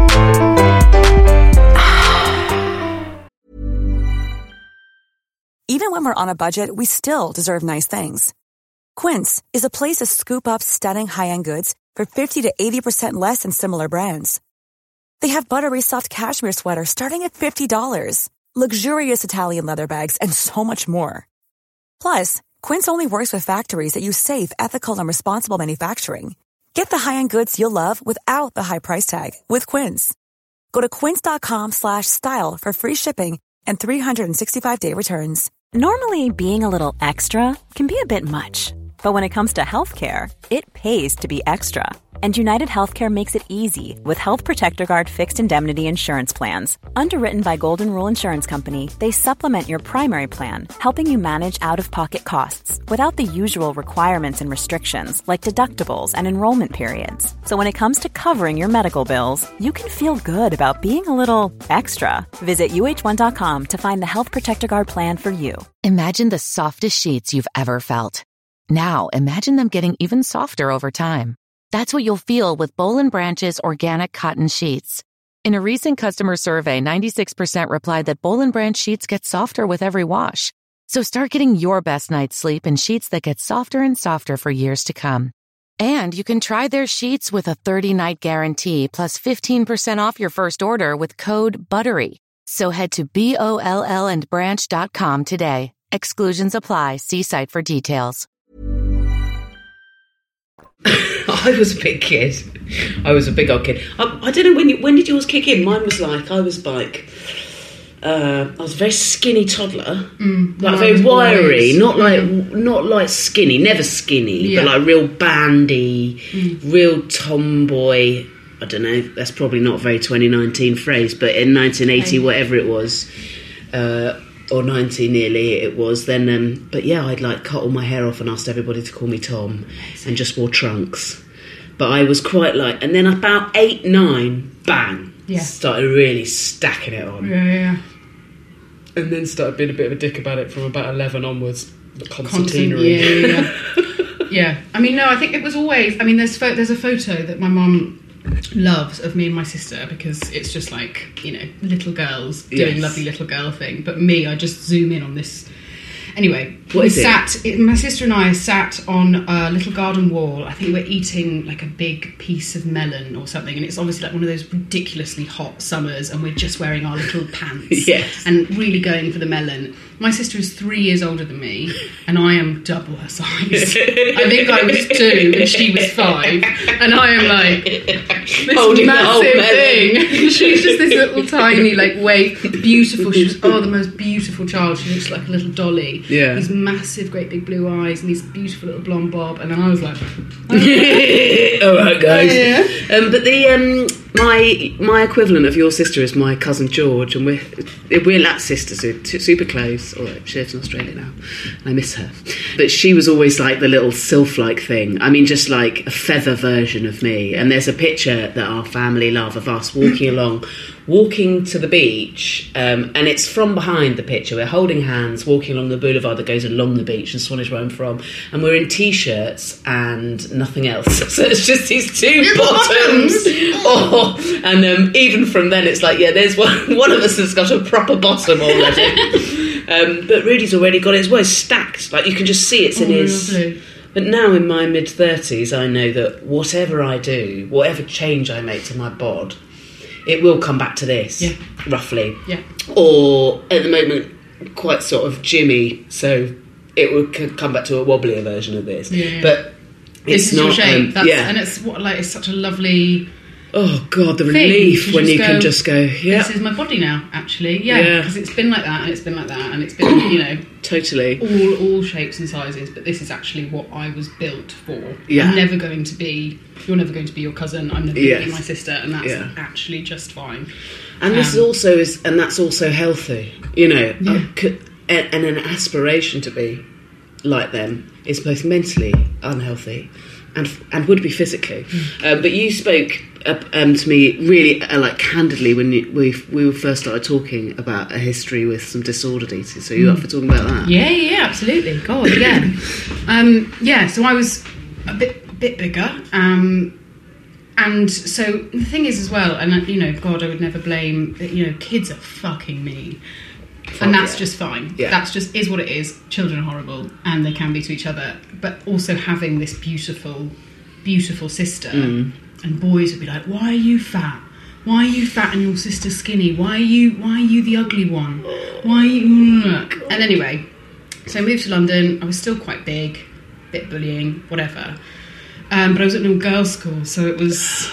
D: Even when we're on a budget, we still deserve nice things. Quince is a place to scoop up stunning high-end goods for fifty to eighty percent less than similar brands. They have buttery soft cashmere sweaters starting at fifty dollars, luxurious Italian leather bags, and so much more. Plus, Quince only works with factories that use safe, ethical, and responsible manufacturing. Get the high-end goods you'll love without the high price tag with Quince. Go to quince.com slash style for free shipping and three sixty-five day returns.
G: Normally, being a little extra can be a bit much, but when it comes to healthcare, it pays to be extra. And United Healthcare makes it easy with Health Protector Guard fixed indemnity insurance plans. Underwritten by Golden Rule Insurance Company, they supplement your primary plan, helping you manage out-of-pocket costs without the usual requirements and restrictions like deductibles and enrollment periods. So when it comes to covering your medical bills, you can feel good about being a little extra. Visit U H one dot com to find the Health Protector Guard plan for you.
K: Imagine the softest sheets you've ever felt. Now, imagine them getting even softer over time. That's what you'll feel with Boll and Branch's organic cotton sheets. In a recent customer survey, ninety-six percent replied that Boll and Branch sheets get softer with every wash. So start getting your best night's sleep in sheets that get softer and softer for years to come. And you can try their sheets with a thirty-night guarantee plus fifteen percent off your first order with code BUTTERY. So head to B O L L and branch dot com today. Exclusions apply. See site for details.
I: I was a big kid. I was a big old kid. I, I don't know when you, when did yours kick in? Mine was like I was like uh, I was a very skinny toddler,
J: Mm,
I: like
J: mine
I: very
J: was
I: wiry,
J: always-
I: not like not like skinny, never skinny,
J: Yeah.
I: but like real bandy,
J: Mm.
I: real tomboy. I don't know. That's probably not a very twenty nineteen phrase, but in nineteen eighty,
J: Okay.
I: whatever it was. Uh, or ninety nearly it was then um, but yeah, I'd like cut all my hair off and asked everybody to call me Tom and just wore trunks, but I was quite like, and then about eight nine bang
J: Yeah.
I: started really stacking it on,
J: Yeah, yeah.
I: and then started being a bit of a dick about it from about eleven onwards. The
J: Constant,
I: concertinery.
J: yeah, yeah. Yeah. I mean, no, I think it was always. I mean, there's pho- there's a photo that my mum loves of me and my sister because it's just like, you know, little girls doing
I: Yes.
J: lovely little girl thing. But me, I just zoom in on this. Anyway,
I: What
J: we
I: is it?
J: sat. It, my sister and I sat on a little garden wall. I think we're eating like a big piece of melon or something, and it's obviously like one of those ridiculously hot summers, and we're just wearing our little pants
I: Yes.
J: and really going for the melon. My sister is three years older than me, and I am double her size. I think I was two and she was five, and I am like this
I: Holding the whole
J: massive
I: melon.
J: thing. She's just this little tiny, like, waif, beautiful. She was oh the most beautiful child. She looks like a little dolly.
I: Yeah.
J: These massive, great big blue eyes and these beautiful little blonde bob, and then I was like,
I: all right, guys.
J: Yeah.
I: Um, but the um, my my equivalent of your sister is my cousin George, and we're we're lat sisters. We're t- super close. Although she lives in Australia now, and I miss her. But she was always like the little sylph-like thing. I mean, just like a feather version of me. And there's a picture that our family love of us walking along walking to the beach, um, and it's from behind the picture. We're holding hands, walking along the boulevard that goes along the beach in Swanage, where I'm from, and we're in t-shirts and nothing else. So it's just these two
J: Your
I: bottoms.
J: bottoms.
I: Oh, and um, even from then, it's like, yeah, there's one. One of us has got a proper bottom already. um, but Rudy's already got his. Well, it's stacked. Like you can just see it's in
J: Oh,
I: his.
J: lovely.
I: But now in my mid thirties, I know that whatever I do, whatever change I make to my bod, it will come back to this,
J: Yeah.
I: roughly.
J: Yeah.
I: Or, at the moment, quite sort of Jimmy, so it will c- come back to a wobblier version of this.
J: Yeah, yeah.
I: But
J: This
I: it's
J: is
I: not...
J: your shape.
I: Um,
J: That's,
I: yeah.
J: And it's what like it's such a lovely
I: Oh, God, the
J: thing
I: relief
J: to
I: when
J: just
I: you
J: go,
I: can just go, yeah,
J: this is my body now, actually. Yeah,
I: Yeah.
J: because it's been like that, and it's been like that, and it's been, you know,
I: totally.
J: all all shapes and sizes, but this is actually what I was built for.
I: Yeah.
J: I'm never going to be, you're never going to be your cousin, I'm never going
I: Yes.
J: to be my sister, and that's
I: Yeah.
J: actually just fine.
I: And this
J: Um,
I: also is, and that's also healthy, you know,
J: Yeah.
I: I could- and, and an aspiration to be like them is both mentally unhealthy and and would be physically.
J: Mm.
I: Um, but you spoke uh, um, to me really uh, like candidly when you, we we first started talking about a history with some disordered eating. So you up for talking about that?
J: Yeah, yeah, yeah, absolutely. God, yeah. um, yeah, so I was a bit bit bigger. Um, and so the thing is as well, and you know, God, I would never blame, you know, kids are fucking mean. And that's
I: yeah.
J: just fine.
I: Yeah.
J: That's just is what it is. Children are horrible, and they can be to each other. But also having this beautiful, beautiful sister,
I: Mm.
J: and boys would be like, "Why are you fat? Why are you fat and your sister's skinny? Why are you? Why are you the ugly one? Why are you?" And anyway, so I moved to London. I was still quite big, bit bullying, whatever. Um, but I was at an all-girls school, so it was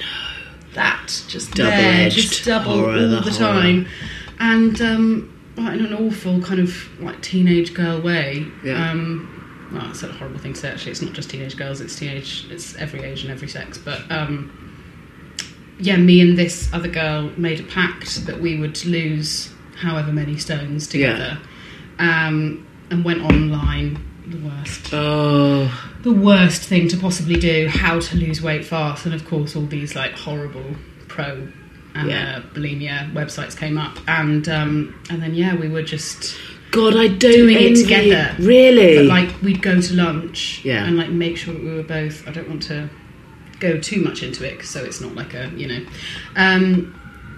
J: that just there,
I: Double-edged
J: just double
I: horror,
J: all
I: the
J: the
I: horror.
J: time, and. Um, like in an awful kind of like teenage girl way.
I: Yeah.
J: Um, well, it's a horrible thing to say. Actually, it's not just teenage girls. It's teenage. It's every age and every sex. But um, yeah, me and this other girl made a pact that we would lose however many stones together, um, and went online. The worst.
I: Oh,
J: The worst thing to possibly do. How to lose weight fast, and of course all these like horrible pro. And
I: Yeah.
J: uh, bulimia websites came up, and um, and then yeah, we were just
I: God, I don't
J: doing it
I: envy
J: together.
I: you. Really?
J: But like we'd go to lunch,
I: Yeah.
J: and like make sure that we were both. I don't want to go too much into it, so it's not like a you know, um,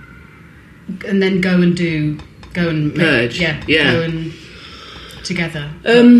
J: and then go and do go and make,
I: Purge.
J: yeah,
I: Yeah.
J: go and together.
I: Um.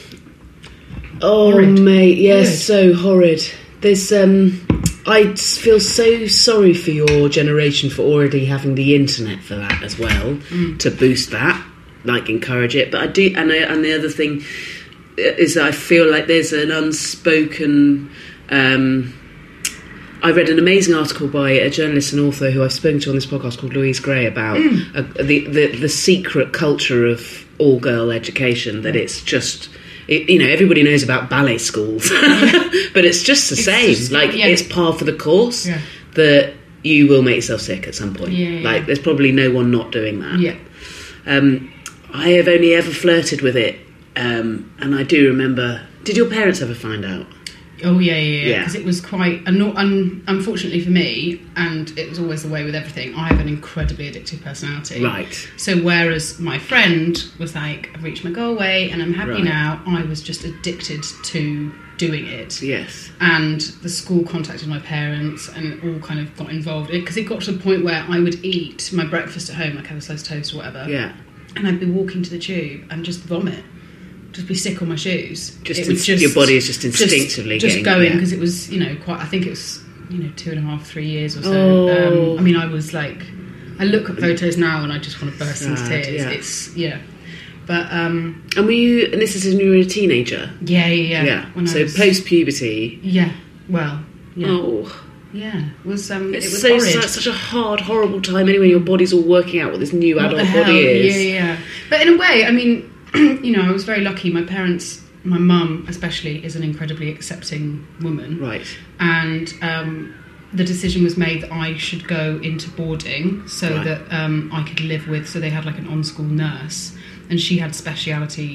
I: Oh,
J: Horrid.
I: mate, yes,
J: Horrid.
I: so horrid. There's um. I feel so sorry for your generation for already having the internet for that as well,
J: Mm.
I: to boost that, like encourage it. But I do, and I, and the other thing is that I feel like there's an unspoken. Um, I read an amazing article by a journalist and author who I've spoken to on this podcast called Louise Gray about
J: Mm.
I: uh, the, the the secret culture of all girl education. That it's just. It, you know, everybody knows about ballet schools, but it's just the
J: It's
I: same.
J: just-
I: like,
J: yeah.
I: it's par for the course
J: Yeah.
I: that you will make yourself sick at some point.
J: Yeah, yeah,
I: like,
J: yeah.
I: there's probably no one not doing that.
J: Yeah.
I: Um, I have only ever flirted with it, um, and I do remember... Did your parents ever find out?
J: Oh yeah, yeah, yeah.
I: Yeah.
J: Because it was quite, un- un- unfortunately for me, and it was always the way with everything. I have an incredibly addictive personality.
I: Right.
J: So whereas my friend was like, I've reached my goal weight and I'm happy
I: Right.
J: now, I was just addicted to doing it.
I: Yes.
J: And the school contacted my parents, and it all kind of got involved because it got to the point where I would eat my breakfast at home, like have a slice of toast or whatever.
I: Yeah.
J: And I'd be walking to the tube and just vomit. Just be sick on my shoes.
I: Just
J: It would
I: inst- your body is just instinctively
J: just,
I: getting-
J: just going
I: yeah.
J: because it was, you know, quite. I think it was, you know, two and a half, three years or so.
I: Oh.
J: Um, I mean, I was like, I look at photos now and I just want to burst into
I: Sad,
J: tears.
I: yeah.
J: It's yeah, but um,
I: And were you... And this is when you were a teenager?
J: yeah, yeah, yeah.
I: Yeah.
J: When I
I: So
J: was-
I: post-puberty...
J: yeah, well, yeah,
I: Oh...
J: yeah. It was um,
I: It's
J: it was
I: so,
J: horrid.
I: such, such a hard, horrible time anyway. Your body's all working out what this new
J: What
I: adult
J: the hell?
I: body is.
J: Yeah, yeah. But in a way, I mean, you know, I was very lucky. My parents, my mum especially, is an incredibly accepting woman.
I: Right.
J: And um, the decision was made that I should go into boarding so
I: Right.
J: that um, I could live with. So they had like an on-school nurse, and she had speciality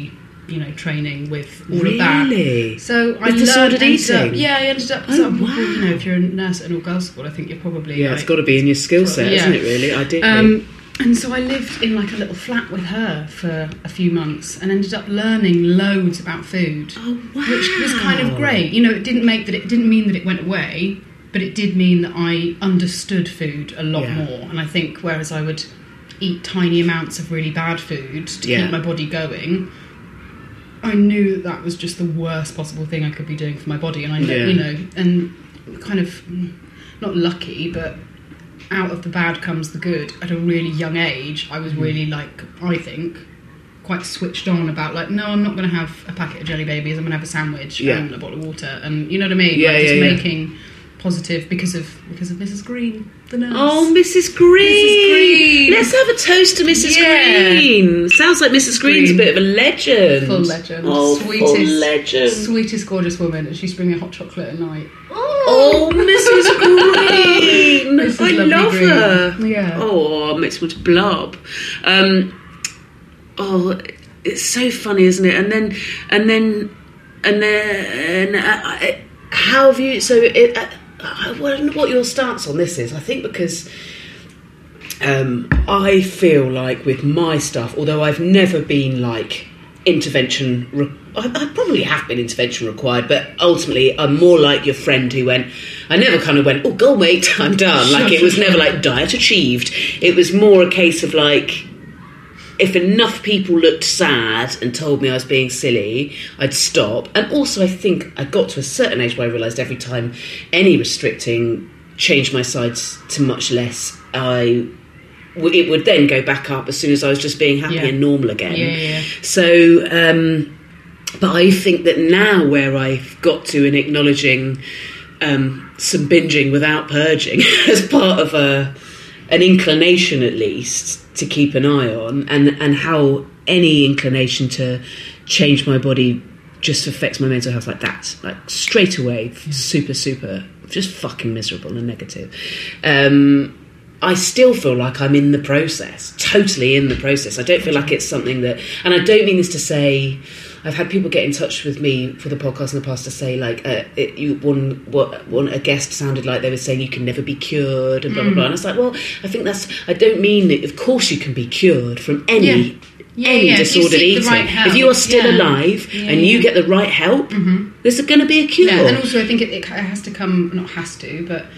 J: you know, training with all
I: really?
J: of that. So
I: with
J: I learned,
I: disordered eating?
J: Up, yeah, I ended up...
I: Oh,
J: some
I: wow.
J: people, you know, if you're a nurse at an all-girls school, I think you're probably...
I: Yeah,
J: like,
I: it's got to be in your skill set,
J: yeah.
I: isn't it, really? Ideally.
J: Um, and so I lived in like a little flat with her for a few months and ended up learning loads about food.
I: Oh, wow.
J: Which was kind of great. You know, it didn't make that it didn't mean that it went away, but it did mean that I understood food a lot
I: Yeah.
J: more. And I think whereas I would eat tiny amounts of really bad food to
I: Yeah.
J: keep my body going, I knew that that was just the worst possible thing I could be doing for my body. And I know,
I: Yeah.
J: you know, and kind of not lucky, but out of the bad comes the good. At a really young age, I was really like, I think, quite switched on about like, no, I'm not going to have a packet of Jelly Babies. I'm going to have a sandwich
I: Yeah.
J: and a bottle of water, and you know what I mean?
I: Yeah,
J: like,
I: yeah,
J: just
I: yeah.
J: making positive because of because of Missus Green, the nurse.
I: Oh, Missus Green.
J: Missus Green.
I: Let's have a toast to Missus
J: Yeah.
I: Green. Sounds like Missus Green's
J: Green.
I: a bit of a legend.
J: Full legend.
I: Oh,
J: sweetest,
I: full legend.
J: sweetest, gorgeous woman, and she's bringing hot chocolate at night.
I: Oh, Missus Green.
J: Missus
I: I
J: Lovely
I: love
J: Green.
I: her.
J: Yeah.
I: Oh, it makes me want to blob. Um, oh, it's so funny, isn't it? And then, and then, and then, uh, uh, how have you? So, it, uh, I wonder what your stance on this is. I think because um, I feel like with my stuff, although I've never been like intervention. Re- I, I probably have been intervention required, but ultimately I'm more like your friend who went. I never kind of went, oh, go mate, I'm done. Like it was never like diet achieved. It was more a case of like, if enough people looked sad and told me I was being silly, I'd stop. And also I think I got to a certain age where I realised every time any restricting changed my sides to much less, I it would then go back up as soon as I was just being happy
J: Yeah.
I: and normal again.
J: Yeah, yeah, yeah.
I: So, um, but I think that now where I've got to in acknowledging um, some binging without purging as part of a an inclination at least to keep an eye on, and and how any inclination to change my body just affects my mental health like that, like straight away, yeah. super, super, just fucking miserable and negative. Um, I still feel like I'm in the process, totally in the process. I don't feel like it's something that, and I don't mean this to say, I've had people get in touch with me for the podcast in the past to say, like, uh, it, you, one, what, one, a guest sounded like they were saying you can never be cured and blah, blah, blah. And it's like, well, I think that's, I don't mean that, of course you can be cured from any,
J: Yeah. Yeah,
I: any
J: yeah.
I: disordered
J: If you seek
I: eating.
J: the right help.
I: If you are still
J: Yeah.
I: alive
J: Yeah,
I: and you
J: yeah.
I: get the right help,
J: Mhm.
I: there's going to be a cure.
J: Yeah, and also I think it, it has to come, not has to, but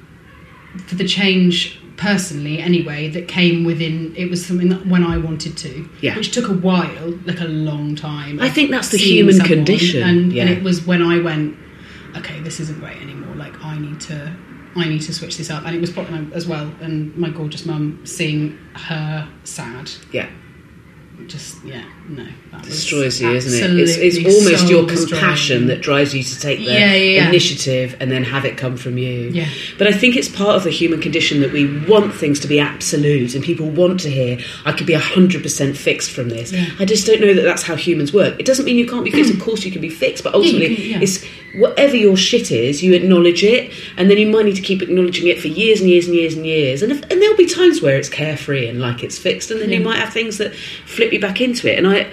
J: for the change personally anyway that came within, it was something that when I wanted to,
I: Yeah.
J: which took a while, like a long time.
I: I think that's the
J: seeing
I: human
J: someone,
I: condition,
J: and,
I: yeah.
J: and it was when I went, okay, this isn't great anymore, like I need to I need to switch this up. And it was probably as well, and my gorgeous mum seeing her sad,
I: Yeah.
J: just yeah no that was
I: Destroys you, isn't it? It's,
J: absolutely
I: it's almost
J: soul
I: your
J: destroying.
I: compassion that drives you to take the
J: Yeah, yeah, yeah.
I: initiative and then have it come from you.
J: Yeah.
I: But I think it's part of the human condition that we want things to be absolute, and people want to hear, I could be one hundred percent fixed from this.
J: Yeah.
I: I just don't know that that's how humans work. It doesn't mean you can't be fixed. Of course you can be fixed, but ultimately
J: Yeah, you can, yeah.
I: it's whatever your shit is, you acknowledge it, and then you might need to keep acknowledging it for years and years and years and years. And, if, and there'll be times where it's carefree and like it's fixed, and then you
J: Yeah.
I: might have things that flip you back into it. And I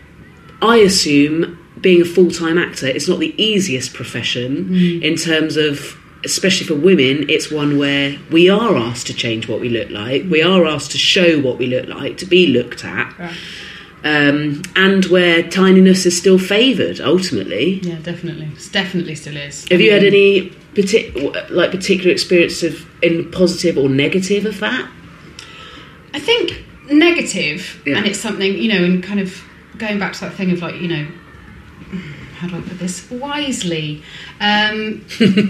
I: I assume being a full-time actor is not the easiest profession
J: Mm.
I: in terms of, especially for women, it's one where we are asked to change what we look like, we are asked to show what we look like, to be looked at,
J: Yeah.
I: um, and where tininess is still favoured, ultimately.
J: Yeah, definitely. It definitely still is.
I: Have
J: I
I: you had
J: mean,
I: any partic- like particular experience of in positive or negative of that?
J: I think negative,
I: Yeah.
J: and it's something, you know, and kind of going back to that thing of like, you know, how do I put this? Wisely. Um,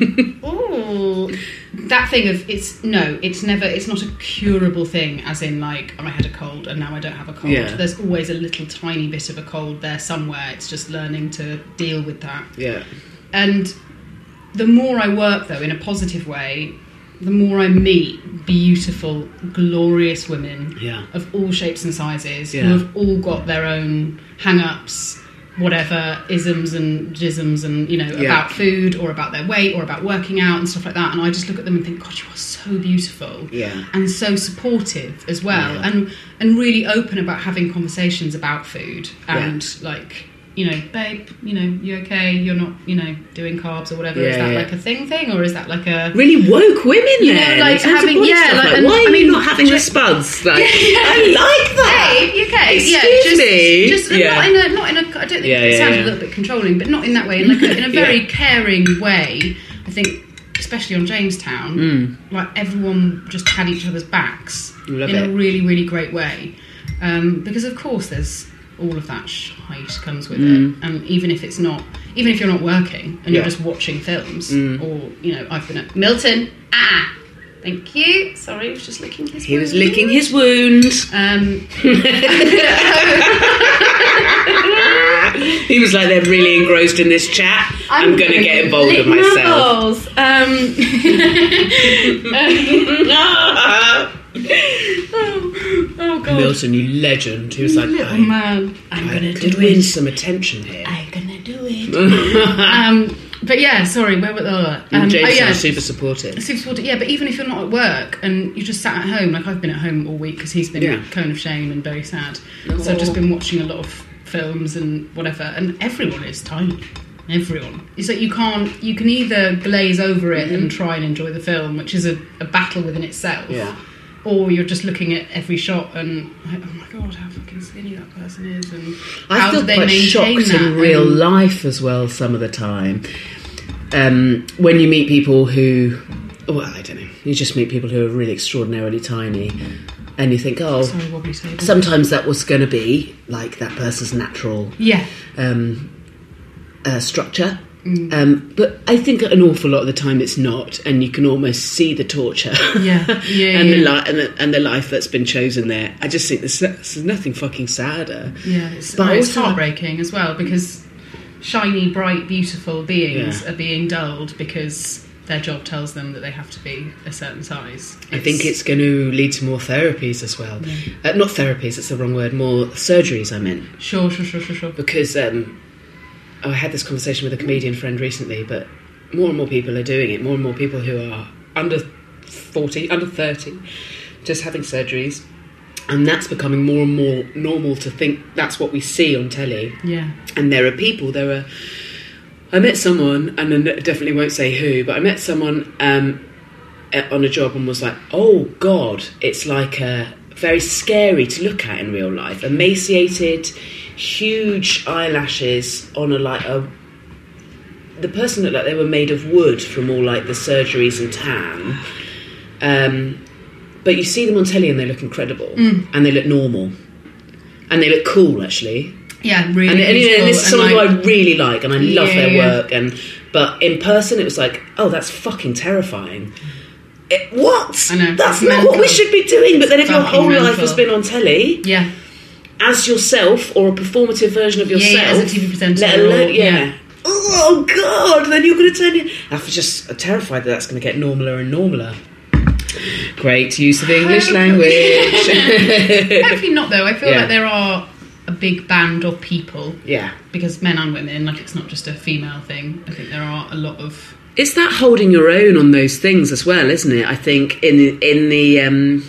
J: ooh, that thing of it's, no, it's never, it's not a curable thing, as in like, oh, I had a cold and now I don't have a cold.
I: Yeah.
J: There's always a little tiny bit of a cold there somewhere. It's just learning to deal with that.
I: Yeah.
J: And the more I work, though, in a positive way, the more I meet beautiful, glorious women
I: Yeah.
J: of all shapes and sizes
I: Yeah.
J: who have all got their own hang-ups, whatever, isms and jisms and, you know,
I: Yeah.
J: about food or about their weight or about working out and stuff like that. And I just look at them and think, God, you are so beautiful.
I: Yeah.
J: And so supportive as well.
I: Yeah.
J: And and really open about having conversations about food and, like, you know, babe, you know, you okay? You're not, you know, doing carbs or whatever.
I: Yeah,
J: is that
I: yeah.
J: like a thing thing, or is that like a
I: really woke women?
J: You
I: then,
J: know, like
I: in terms of
J: having
I: body
J: yeah,
I: stuff,
J: like,
I: like
J: and,
I: why are
J: I mean,
I: you not having the
J: just-
I: spuds? Like,
J: Yeah, yeah.
I: I like that.
J: Babe, you okay?
I: Excuse
J: yeah, just,
I: me.
J: Just
I: Yeah.
J: not in a, not in a. I don't think
I: Yeah,
J: it
I: yeah,
J: sounds
I: yeah.
J: a little bit controlling, but not in that way. In like a, in a very
I: Yeah.
J: caring way. I think, especially on Jamestown,
I: Mm.
J: like everyone just had each other's backs
I: Love
J: in
I: it.
J: a really, really great way. Um, because of course, there's all of that shite comes with
I: Mm.
J: it, and even if it's not, even if you're not working and you're
I: Yeah.
J: just watching films,
I: Mm.
J: or you know, I've been at Milton. Ah. Thank you. Sorry, I was just licking his
I: He
J: wound.
I: was licking his wound.
J: Um,
I: He was like, they're really engrossed in this chat. I'm,
J: I'm
I: going to
J: gonna
I: get involved
J: lick
I: with
J: my
I: myself.
J: balls. Um, oh, oh God.
I: Milton, you legend. He was like,
J: Little
I: I,
J: man. I'm
I: I
J: gonna
I: could
J: do
I: win
J: it.
I: some attention here.
J: I'm gonna do it. um, but yeah, sorry, where were the um,
I: James
J: oh, yeah.
I: is super supportive.
J: Super supportive, yeah, but even if you're not at work and you just sat at home, like I've been at home all week because he's been
I: Yeah.
J: Cone of Shame and very sad.
I: Oh.
J: So I've just been watching a lot of films and whatever, and everyone is tiny. Everyone. It's like you can't, you can either glaze over it
I: Mm-hmm.
J: and try and enjoy the film, which is a, a battle within itself.
I: Yeah.
J: Or you're just looking at every shot and like, oh my God, how fucking skinny that person is, and
I: I
J: how
I: feel
J: do they
I: quite
J: maintain
I: shocked
J: that?
I: in real
J: And-
I: life as well some of the time. Um, when you meet people who, well, I don't know, you just meet people who are really extraordinarily tiny, and you think, oh,
J: Sorry, wobbly table.
I: sometimes that was going to be like that person's natural
J: Yeah.
I: um, uh, structure.
J: Mm.
I: Um, but I think an awful lot of the time it's not, and you can almost see the torture,
J: Yeah, yeah,
I: and the
J: yeah.
I: li- and the and the life that's been chosen there. I just think there's, there's nothing fucking sadder.
J: Yeah, it's,
I: But
J: oh, it's
I: also-
J: heartbreaking as well because shiny, bright, beautiful beings
I: Yeah.
J: are being dulled because their job tells them that they have to be a certain size.
I: I think it's going to lead to more therapies as well.
J: Yeah.
I: Uh, not therapies, that's the wrong word. More surgeries, I meant.
J: Sure, sure, sure, sure, sure.
I: Because um, I had this conversation with a comedian friend recently, but more and more people are doing it. More and more people who are under forty, under thirty, just having surgeries. And that's becoming more and more normal to think that's what we see on telly.
J: Yeah.
I: And there are people, there are... I met someone, and I definitely won't say who, but I met someone um, on a job and was like, oh, God, it's like uh, very scary to look at in real life. Emaciated, huge eyelashes on a, like, a... The person looked like they were made of wood from all, like, the surgeries and tan. Um... But you see them on telly and they look incredible.
J: Mm.
I: And they look normal. And they look cool, actually.
J: Yeah, really
I: And, and, you know,
J: beautiful
I: this is
J: and,
I: someone
J: like-
I: who I really like and I love
J: Yeah,
I: their
J: yeah.
I: work. And But in person, it was like, oh, that's fucking terrifying. It, what?
J: I know,
I: That's
J: it's
I: not what we
J: mental.
I: should be doing. But then if your
J: Fucking
I: whole life
J: mental.
I: has been on telly...
J: Yeah.
I: As yourself or a performative version of
J: Yeah,
I: yourself...
J: yeah, as a T V presenter
I: Let alone,
J: or-
I: yeah.
J: yeah.
I: Oh, God, then you're going to turn... Your, I'm just terrified that that's going to get normaler and normaler. Great use of English language.
J: Hopefully not, though. I feel
I: Yeah.
J: like there are a big band of people.
I: Yeah.
J: Because men and women, like it's not just a female thing. I think there are a lot of...
I: It's that holding your own on those things as well, isn't it? I think in the, in the um,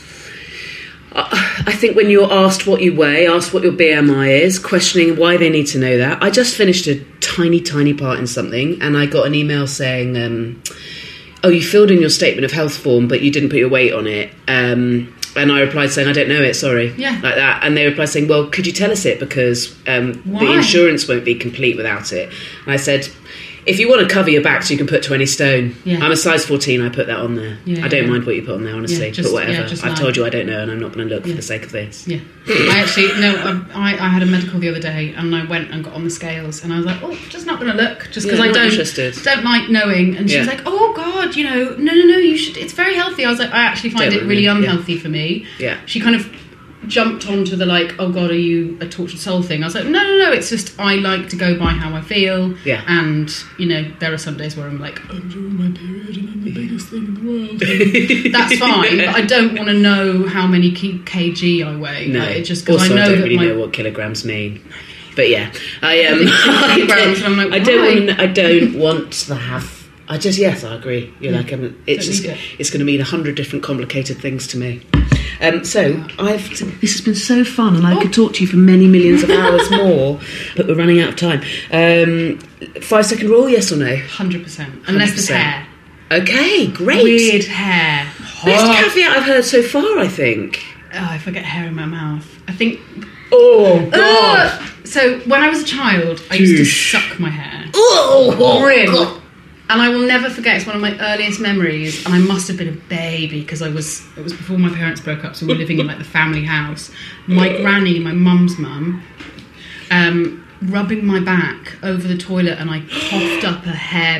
I: I think when you're asked what you weigh, asked what your B M I is, questioning why they need to know that. I just finished a tiny, tiny part in something, and I got an email saying, um, "Oh, you filled in your statement of health form, but you didn't put your weight on it." Um, and I replied saying, "I don't know it, sorry."
J: Yeah.
I: Like that. And they replied saying, "Well, could you tell us it because um, the
J: Why?
I: insurance won't be complete without it." And I said, if you want to cover your back so you can put twenty stone,
J: Yeah.
I: I'm a size fourteen, I put that on there.
J: Yeah,
I: I don't
J: yeah.
I: mind what you put on there, honestly.
J: Yeah, just-
I: put whatever.
J: yeah, just
I: I've
J: lie.
I: told you I don't know and I'm not going to look
J: Yeah.
I: for the sake of this.
J: Yeah. I actually, no, I, I had a medical the other day and I went and got on the scales and I was like, oh, just not going to look, just because
I: Yeah,
J: I
I: not
J: don't
I: interested.
J: don't like knowing. And she was
I: Yeah.
J: like, oh, God, you know, no, no, no, you should, it's very healthy. I was like, I actually find
I: Don't
J: it really
I: worry, yeah.
J: unhealthy for me.
I: Yeah.
J: She kind of jumped onto the like, oh, God, are you a tortured soul thing? I was like, no, no, no, it's just I like to go by how I feel.
I: Yeah.
J: And, you know, there are some days where I'm like, I'm doing my period and I'm the biggest thing in the world. And that's fine, but I don't want to know how many k- kg I weigh.
I: No.
J: Like, it just because I
I: also,
J: know
I: I don't
J: that
I: really
J: my...
I: know what kilograms mean. But yeah, I um,
J: I think kilograms, and I'm like,
I: I don't
J: why?
I: want. I don't want to have. I just yes, I agree. You're
J: Yeah.
I: like, um, it's
J: Don't
I: just
J: need it.
I: it's going to mean a hundred different complicated things to me. Um, so I've this has been so fun, and I oh. could talk to you for many millions of hours more, but we're running out of time. Um, five second rule, yes or no?
J: one hundred percent. Unless there's hair.
I: Okay, great.
J: Weird hair.
I: Best oh. caveat I've heard so far, I think.
J: Oh, if I get hair in my mouth. I think...
I: Oh, God.
J: Uh, so, when I was a child, I used to suck my hair.
I: Oh, oh
J: Really.
I: God.
J: And I will never forget, it's one of my earliest memories, and I must have been a baby, because I was, it was before my parents broke up, so we were living in, like, the family house. My granny, my mum's mum, um, rubbing my back over the toilet, and I coughed up a hair.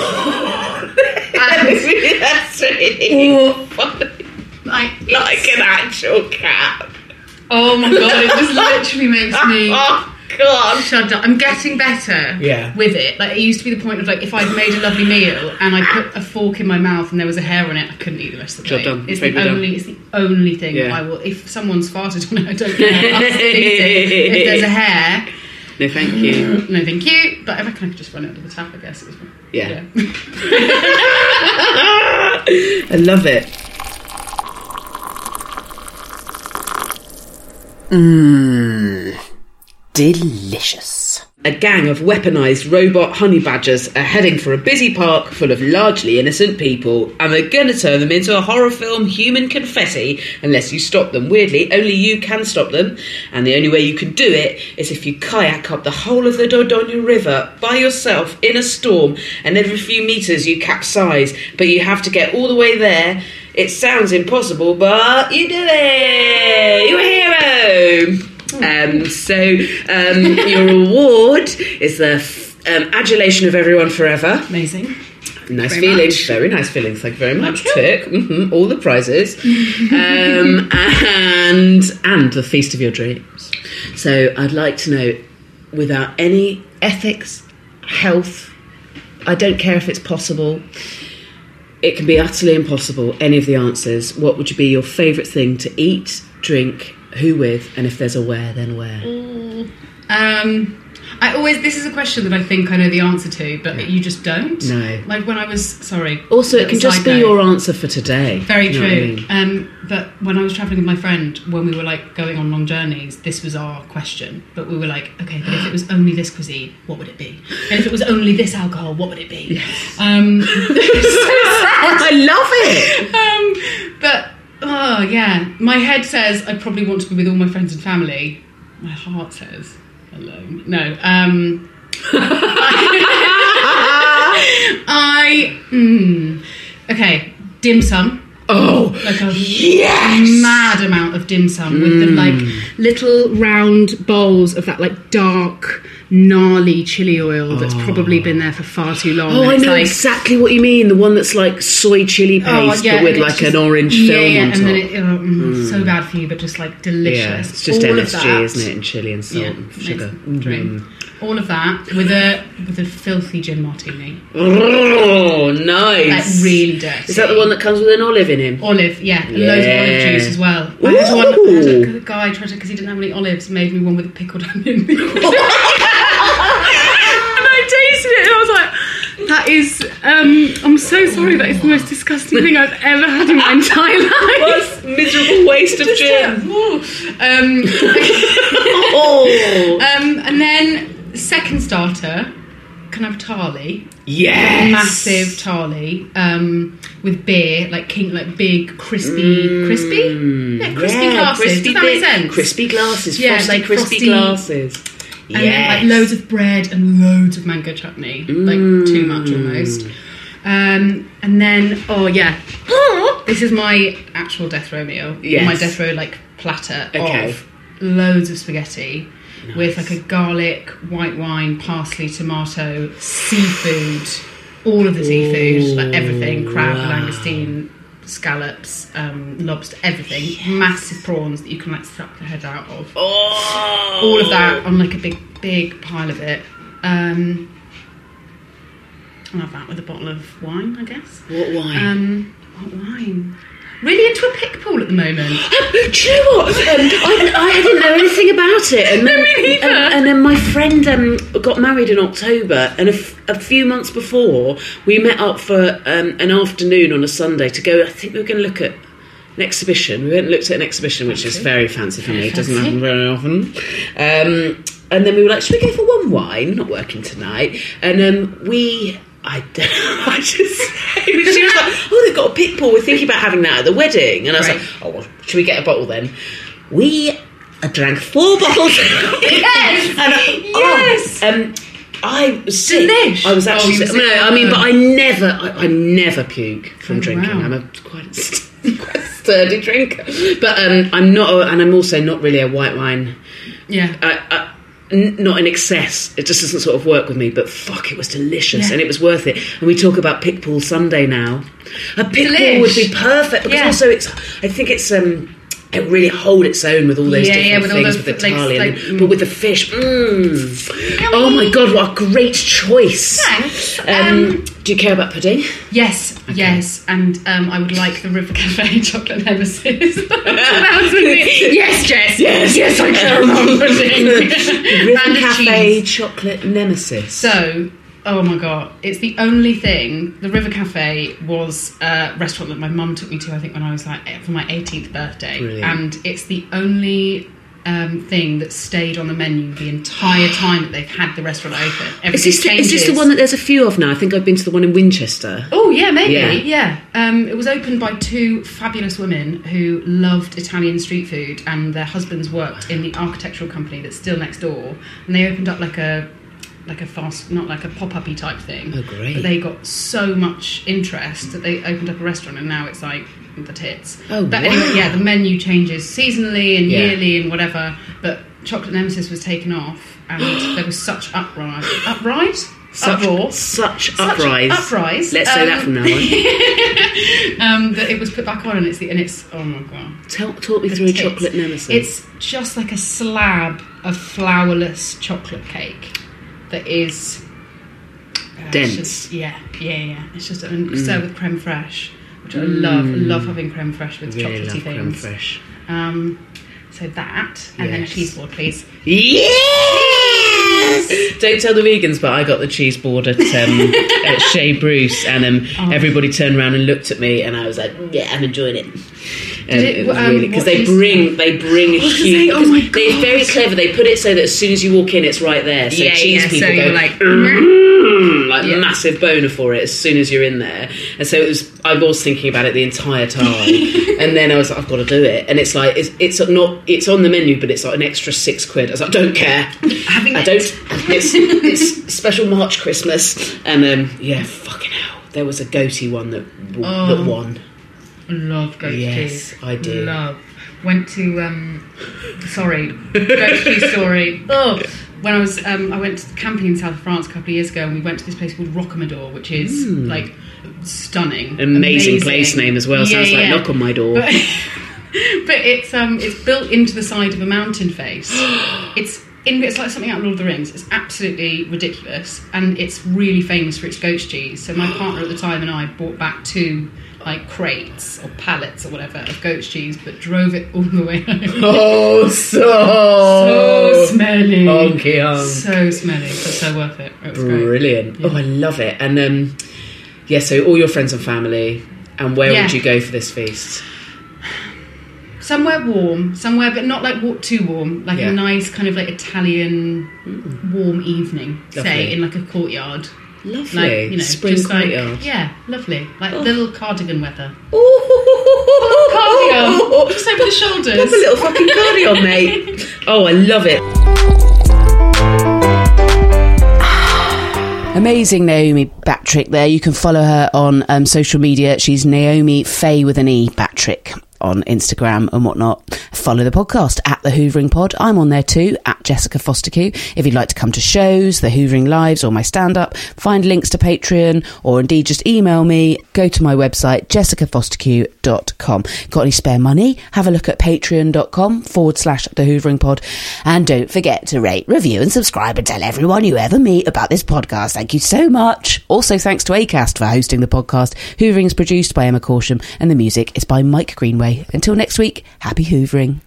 I: And, that's really funny.
J: Like,
I: like an actual cat.
J: Oh my God, it just literally makes me...
I: Oh, God.
J: Shut up. I'm getting better
I: yeah.
J: with it. Like, it used to be the point of, like, if I'd made a lovely meal and I put a fork in my mouth and there was a hair on it, I couldn't eat the rest of the
I: Job
J: day.
I: done.
J: It's the, only, it's the only thing
I: yeah.
J: I will... If someone's farted on it, I don't care. I'm still eating. If there's a hair...
I: No, thank you.
J: No, thank you. But I reckon I could just run it under the tap, I guess. It was fine.
I: Yeah.
J: yeah.
I: I love it.
H: Mmm. Delicious.
I: A gang of weaponised robot honey badgers are heading for a busy park full of largely innocent people, and they're going to turn them into a horror film human confetti unless you stop them. Weirdly, only you can stop them, and the only way you can do it is if you kayak up the whole of the Dordogne River by yourself in a storm, and every few metres you capsize, but you have to get all the way there. It sounds impossible, but you do it! You're a hero! Um, so um, your award is the f- um, adulation of everyone forever.
J: Amazing.
I: Nice
J: very
I: feeling.
J: Much.
I: Very nice feeling. Thank you very much.
J: Took
I: mm-hmm, all the prizes. um, and and the feast of your dreams. So I'd like to know, without any ethics, health, I don't care if it's possible, it can be utterly impossible, any of the answers, what would be your favourite thing to eat, drink, who with, and if there's a where, then where?
J: Mm. Um, I always, this is a question that I think I know the answer to, but yeah. you just don't.
I: No.
J: Like when I was, sorry.
I: Also, it can just be your answer for today.
J: Very
I: you
J: true.
I: Know what I mean?
J: um, but when I was travelling with my friend, when we were like going on long journeys, this was our question. But we were like, okay, but if it was only this cuisine, what would it be? And if it was only this alcohol, what would it be?
I: Yes.
J: Um, so sad.
I: I love it.
J: Um, but... Oh, yeah. My head says I probably want to be with all my friends and family. My heart says alone. No. Um, I... Mm, okay. Dim sum.
I: Oh,
J: like a
I: yes!
J: mad amount of dim sum
I: mm.
J: with the like little round bowls of that like dark, gnarly chili oil that's oh. probably been there for far too long.
I: Oh, I know
J: like,
I: exactly what you mean. The one that's like soy chili paste,
J: oh, yeah,
I: but with like
J: just,
I: an orange
J: yeah,
I: film
J: yeah,
I: on top.
J: And then it, oh, mm, mm. so bad for you, but just like delicious.
I: Yeah, it's just
J: All
I: M
J: of
I: S G,
J: that,
I: isn't it? And chili and salt
J: yeah,
I: and sugar.
J: Mm. All of that with a with a filthy gin martini.
I: Oh, nice!
J: Like really dirty.
I: Is that the one that comes with an olive in him?
J: Olive, yeah, and
I: yeah.
J: loads of olive juice as well. I had one. I had a guy tried to because he didn't have any olives, made me one with a pickled onion. And I tasted it, and I was like, "That is." Um, I'm so sorry. That is the most disgusting thing I've ever had in my entire life.
I: What a miserable waste of gin.
J: Um,
I: oh.
J: um, and then. Second starter, can I have tarly?
I: Yes,
J: massive tarly um, with beer, like king, like big crispy, mm, crispy, yeah, crispy yeah, glasses.
I: Crispy
J: Does that
I: bit,
J: make sense?
I: Crispy glasses,
J: yeah,
I: frosty,
J: like
I: crispy
J: frosty,
I: glasses.
J: And
I: yes.
J: then, like loads of bread and loads of mango chutney, mm. like too much almost. Um, and then, oh yeah, this is my actual death row meal.
I: Yes.
J: My death row like platter
I: okay.
J: of loads of spaghetti.
I: Nice.
J: With like a garlic, white wine, parsley, tomato, seafood, all of the seafood,
I: Ooh,
J: like everything, crab,
I: wow.
J: langoustine, scallops, um, lobster, everything. Yes. Massive prawns that you can like suck the head out of.
I: Oh.
J: All of that on like a big, big pile of it. Um, I'll have that with a bottle of wine, I guess.
I: What wine?
J: Um, what wine? Really into a pick pool at the moment.
I: Do you know what? Um, I, I didn't know anything about it. And then,
J: no, me neither.
I: And, and then my friend um, got married in October, and a, f- a few months before, we met up for um, an afternoon on a Sunday to go. I think we were going to look at an exhibition. We went and looked at an exhibition, which is very fancy for me. It doesn't happen very often. Um, and then we were like, should we go for one wine? We're not working tonight. And um, we... I don't know, I just... She was like, oh, they've got a pit bull. We're thinking about having that at the wedding. And I was right. like, oh, well, should we get a bottle then? We I drank four bottles.
J: Yes!
I: and, uh,
J: yes!
I: Oh, um, I was sick.
J: Delish.
I: I was actually
J: oh,
I: sick.
J: sick.
I: No, I mean, but I never, I, I never puke from
J: oh,
I: drinking.
J: Wow.
I: I'm a quite, quite a sturdy drinker. But um, I'm not, a, and I'm also not really a white wine.
J: Yeah.
I: I, I, N- not in excess. It just doesn't sort of work with me. But fuck, it was delicious, yeah. and it was worth it. And we talk about Pickpool Sunday now. A Pickpool would be perfect because yeah. also it's. I think it's um. It really hold its own with all those
J: yeah,
I: different
J: yeah, with
I: things
J: all those,
I: with
J: like,
I: Italian,
J: like, mm.
I: but with the fish. Mm. Oh my god, what a great choice!
J: Thanks.
I: Um,
J: Um,
I: do you care about pudding?
J: Yes, okay. yes, and um, I would like the River Cafe chocolate nemesis. That was me. Yes, Jess.
I: Yes,
J: yes, I care about pudding.
I: River
J: And
I: Cafe
J: cheese.
I: chocolate nemesis.
J: So. Oh my god, it's the only thing. The River Cafe was a restaurant that my mum took me to, I think, when I was like for my eighteenth birthday.
I: Brilliant.
J: And it's the only um, thing that stayed on the menu the entire time that they've had the restaurant open.
I: Is this, the, is this the one that there's a few of now? I think I've been to the one in Winchester.
J: Oh yeah, maybe,
I: yeah.
J: yeah. Um, it was opened by two fabulous women who loved Italian street food, and their husbands worked in the architectural company that's still next door. And they opened up like a like a fast, not like a pop-up-y type thing.
I: Oh, great.
J: But they got so much interest that they opened up a restaurant, and now it's like the tits.
I: Oh,
J: but
I: wow.
J: anyway, yeah, the menu changes seasonally and
I: Yeah.
J: yearly and whatever, but Chocolate Nemesis was taken off, and there was such uprise. Uprise?
I: Such,
J: Uproar.
I: such
J: Such
I: uprise.
J: uprise.
I: Let's say
J: Um,
I: that from now on.
J: um, that it was put back on, and it's the and it's oh my god.
I: Tell, talk me
J: The
I: through
J: tits.
I: a chocolate nemesis.
J: It's just like a slab of flourless chocolate cake that is uh,
I: dense.
J: Just, yeah, yeah, yeah. It's just um, mm. served with creme fraiche, which I love. I love having creme fraiche with
I: really
J: chocolatey
I: love creme
J: things.
I: fraiche.
J: Um, so that, and
I: Yes.
J: then a cheese board, please.
I: Yes! Don't tell the vegans, but I got the cheese board at, um, at Chez Bruce, and um,
J: Oh.
I: everybody turned around and looked at me, and I was like, "Yeah, I'm enjoying it." Um,
J: it-
I: it was
J: um,
I: really because
J: what
I: they
J: is
I: bring they bring a
J: I was gonna
I: huge.
J: say, oh my
I: They're
J: God.
I: very clever. They put it so that as soon as you walk in, it's right there. So
J: Yeah,
I: cheese
J: yeah,
I: people
J: so
I: go
J: you're like,
I: "Mm," like
J: Yeah.
I: massive boner for it as soon as you're in there. And so it was. I was thinking about it the entire time, and then I was like, I've got to do it. And it's like it's, it's not it's on the menu, but it's like an extra six quid. I was like, don't care.
J: Having
I: I
J: it.
I: don't. It's, it's special March Christmas, and um, yeah, fucking hell, there was a goatee one that w-
J: Oh.
I: that won.
J: Love goat
I: Yes,
J: cheese.
I: I do.
J: Love. Went to um, sorry, goat cheese story. Oh, when I was um, I went camping in South France a couple of years ago, and we went to this place called Rocamadour, which is
I: Mm.
J: like stunning,
I: Amazing,
J: amazing
I: place name as well.
J: Yeah,
I: Sounds like
J: yeah.
I: knock on my door.
J: But, but it's um it's built into the side of a mountain face. It's in, it's like something out of Lord of the Rings. It's absolutely ridiculous, and it's really famous for its goat cheese. So my partner at the time and I bought back two like crates or pallets or whatever of goat cheese, but drove it all the way home.
I: Oh, so
J: so smelly,
I: honky honk.
J: so smelly, but so worth it. It was great.
I: Brilliant.
J: Yeah.
I: Oh, I love it. And um, yeah, so all your friends and family. And where
J: Yeah.
I: would you go for this feast?
J: Somewhere warm, somewhere, but not like wa- too warm. Like
I: Yeah.
J: a nice kind of like Italian warm evening,
I: Lovely.
J: say in like a courtyard.
I: Lovely.
J: Like, you know,
I: Spring
J: just like,
I: courtyard.
J: yeah, lovely. Like
I: Oh.
J: little cardigan weather.
I: Ooh.
J: Cardigan, just over the shoulders.
I: Pop a little fucking cardigan, mate. Oh, I love it.
H: Amazing Naomi Batrick there. You can follow her on um, social media. She's Naomi Faye with an E Batrick on Instagram and whatnot. Follow the podcast at The Hoovering Pod. I'm on there too, at Jessica Fostercue. If you'd like to come to shows, The Hoovering Lives or my stand-up, find links to Patreon or indeed just email me. Go to my website, jessica fostercue dot com. Got any spare money? Have a look at patreon.com forward slash The Hoovering Pod. And don't forget to rate, review and subscribe and tell everyone you ever meet about this podcast. Thank you so much. Also, thanks to Acast for hosting the podcast. Hoovering is produced by Emma Corsham and the music is by Mike Greenway. Until next week, happy hoovering.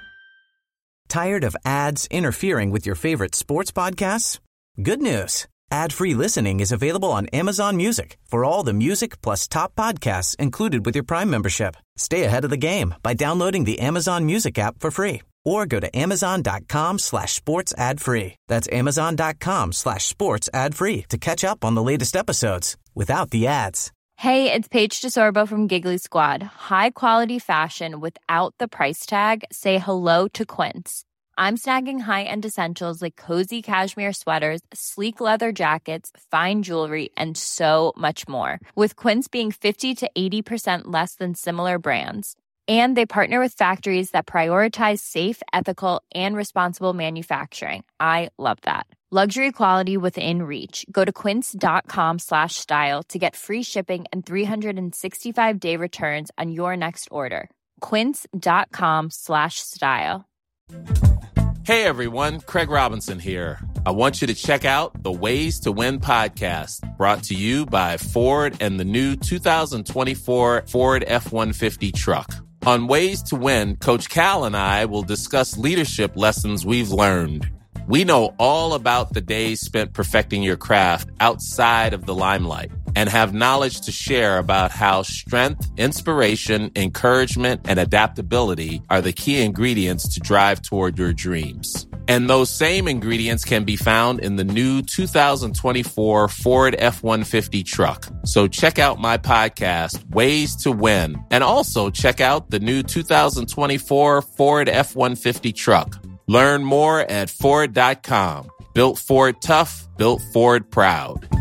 L: Tired of ads interfering with your favorite sports podcasts? Good news. Ad-free listening is available on Amazon Music for all the music plus top podcasts included with your Prime membership. Stay ahead of the game by downloading the Amazon Music app for free or go to amazon.com slash sports ad free. That's amazon.com slash sports ad free to catch up on the latest episodes without the ads.
M: Hey, it's Paige DeSorbo from Giggly Squad. High quality fashion without the price tag. Say hello to Quince. I'm snagging high-end essentials like cozy cashmere sweaters, sleek leather jackets, fine jewelry, and so much more. With Quince being fifty to eighty percent less than similar brands. And they partner with factories that prioritize safe, ethical, and responsible manufacturing. I love that. Luxury quality within reach. Go to quince.com slash style to get free shipping and three sixty-five day returns on your next order. Quince.com slash style.
N: Hey everyone, Craig Robinson here. I want you to check out the Ways to Win podcast, brought to you by Ford and the new two thousand twenty-four Ford F one fifty truck. On Ways to Win, Coach Cal and I will discuss leadership lessons we've learned. We know all about the days spent perfecting your craft outside of the limelight and have knowledge to share about how strength, inspiration, encouragement, and adaptability are the key ingredients to drive toward your dreams. And those same ingredients can be found in the new two thousand twenty-four Ford F one fifty truck. So check out my podcast, Ways to Win, and also check out the new two thousand twenty-four Ford F one fifty truck. Learn more at Ford dot com. Built Ford tough, built Ford proud.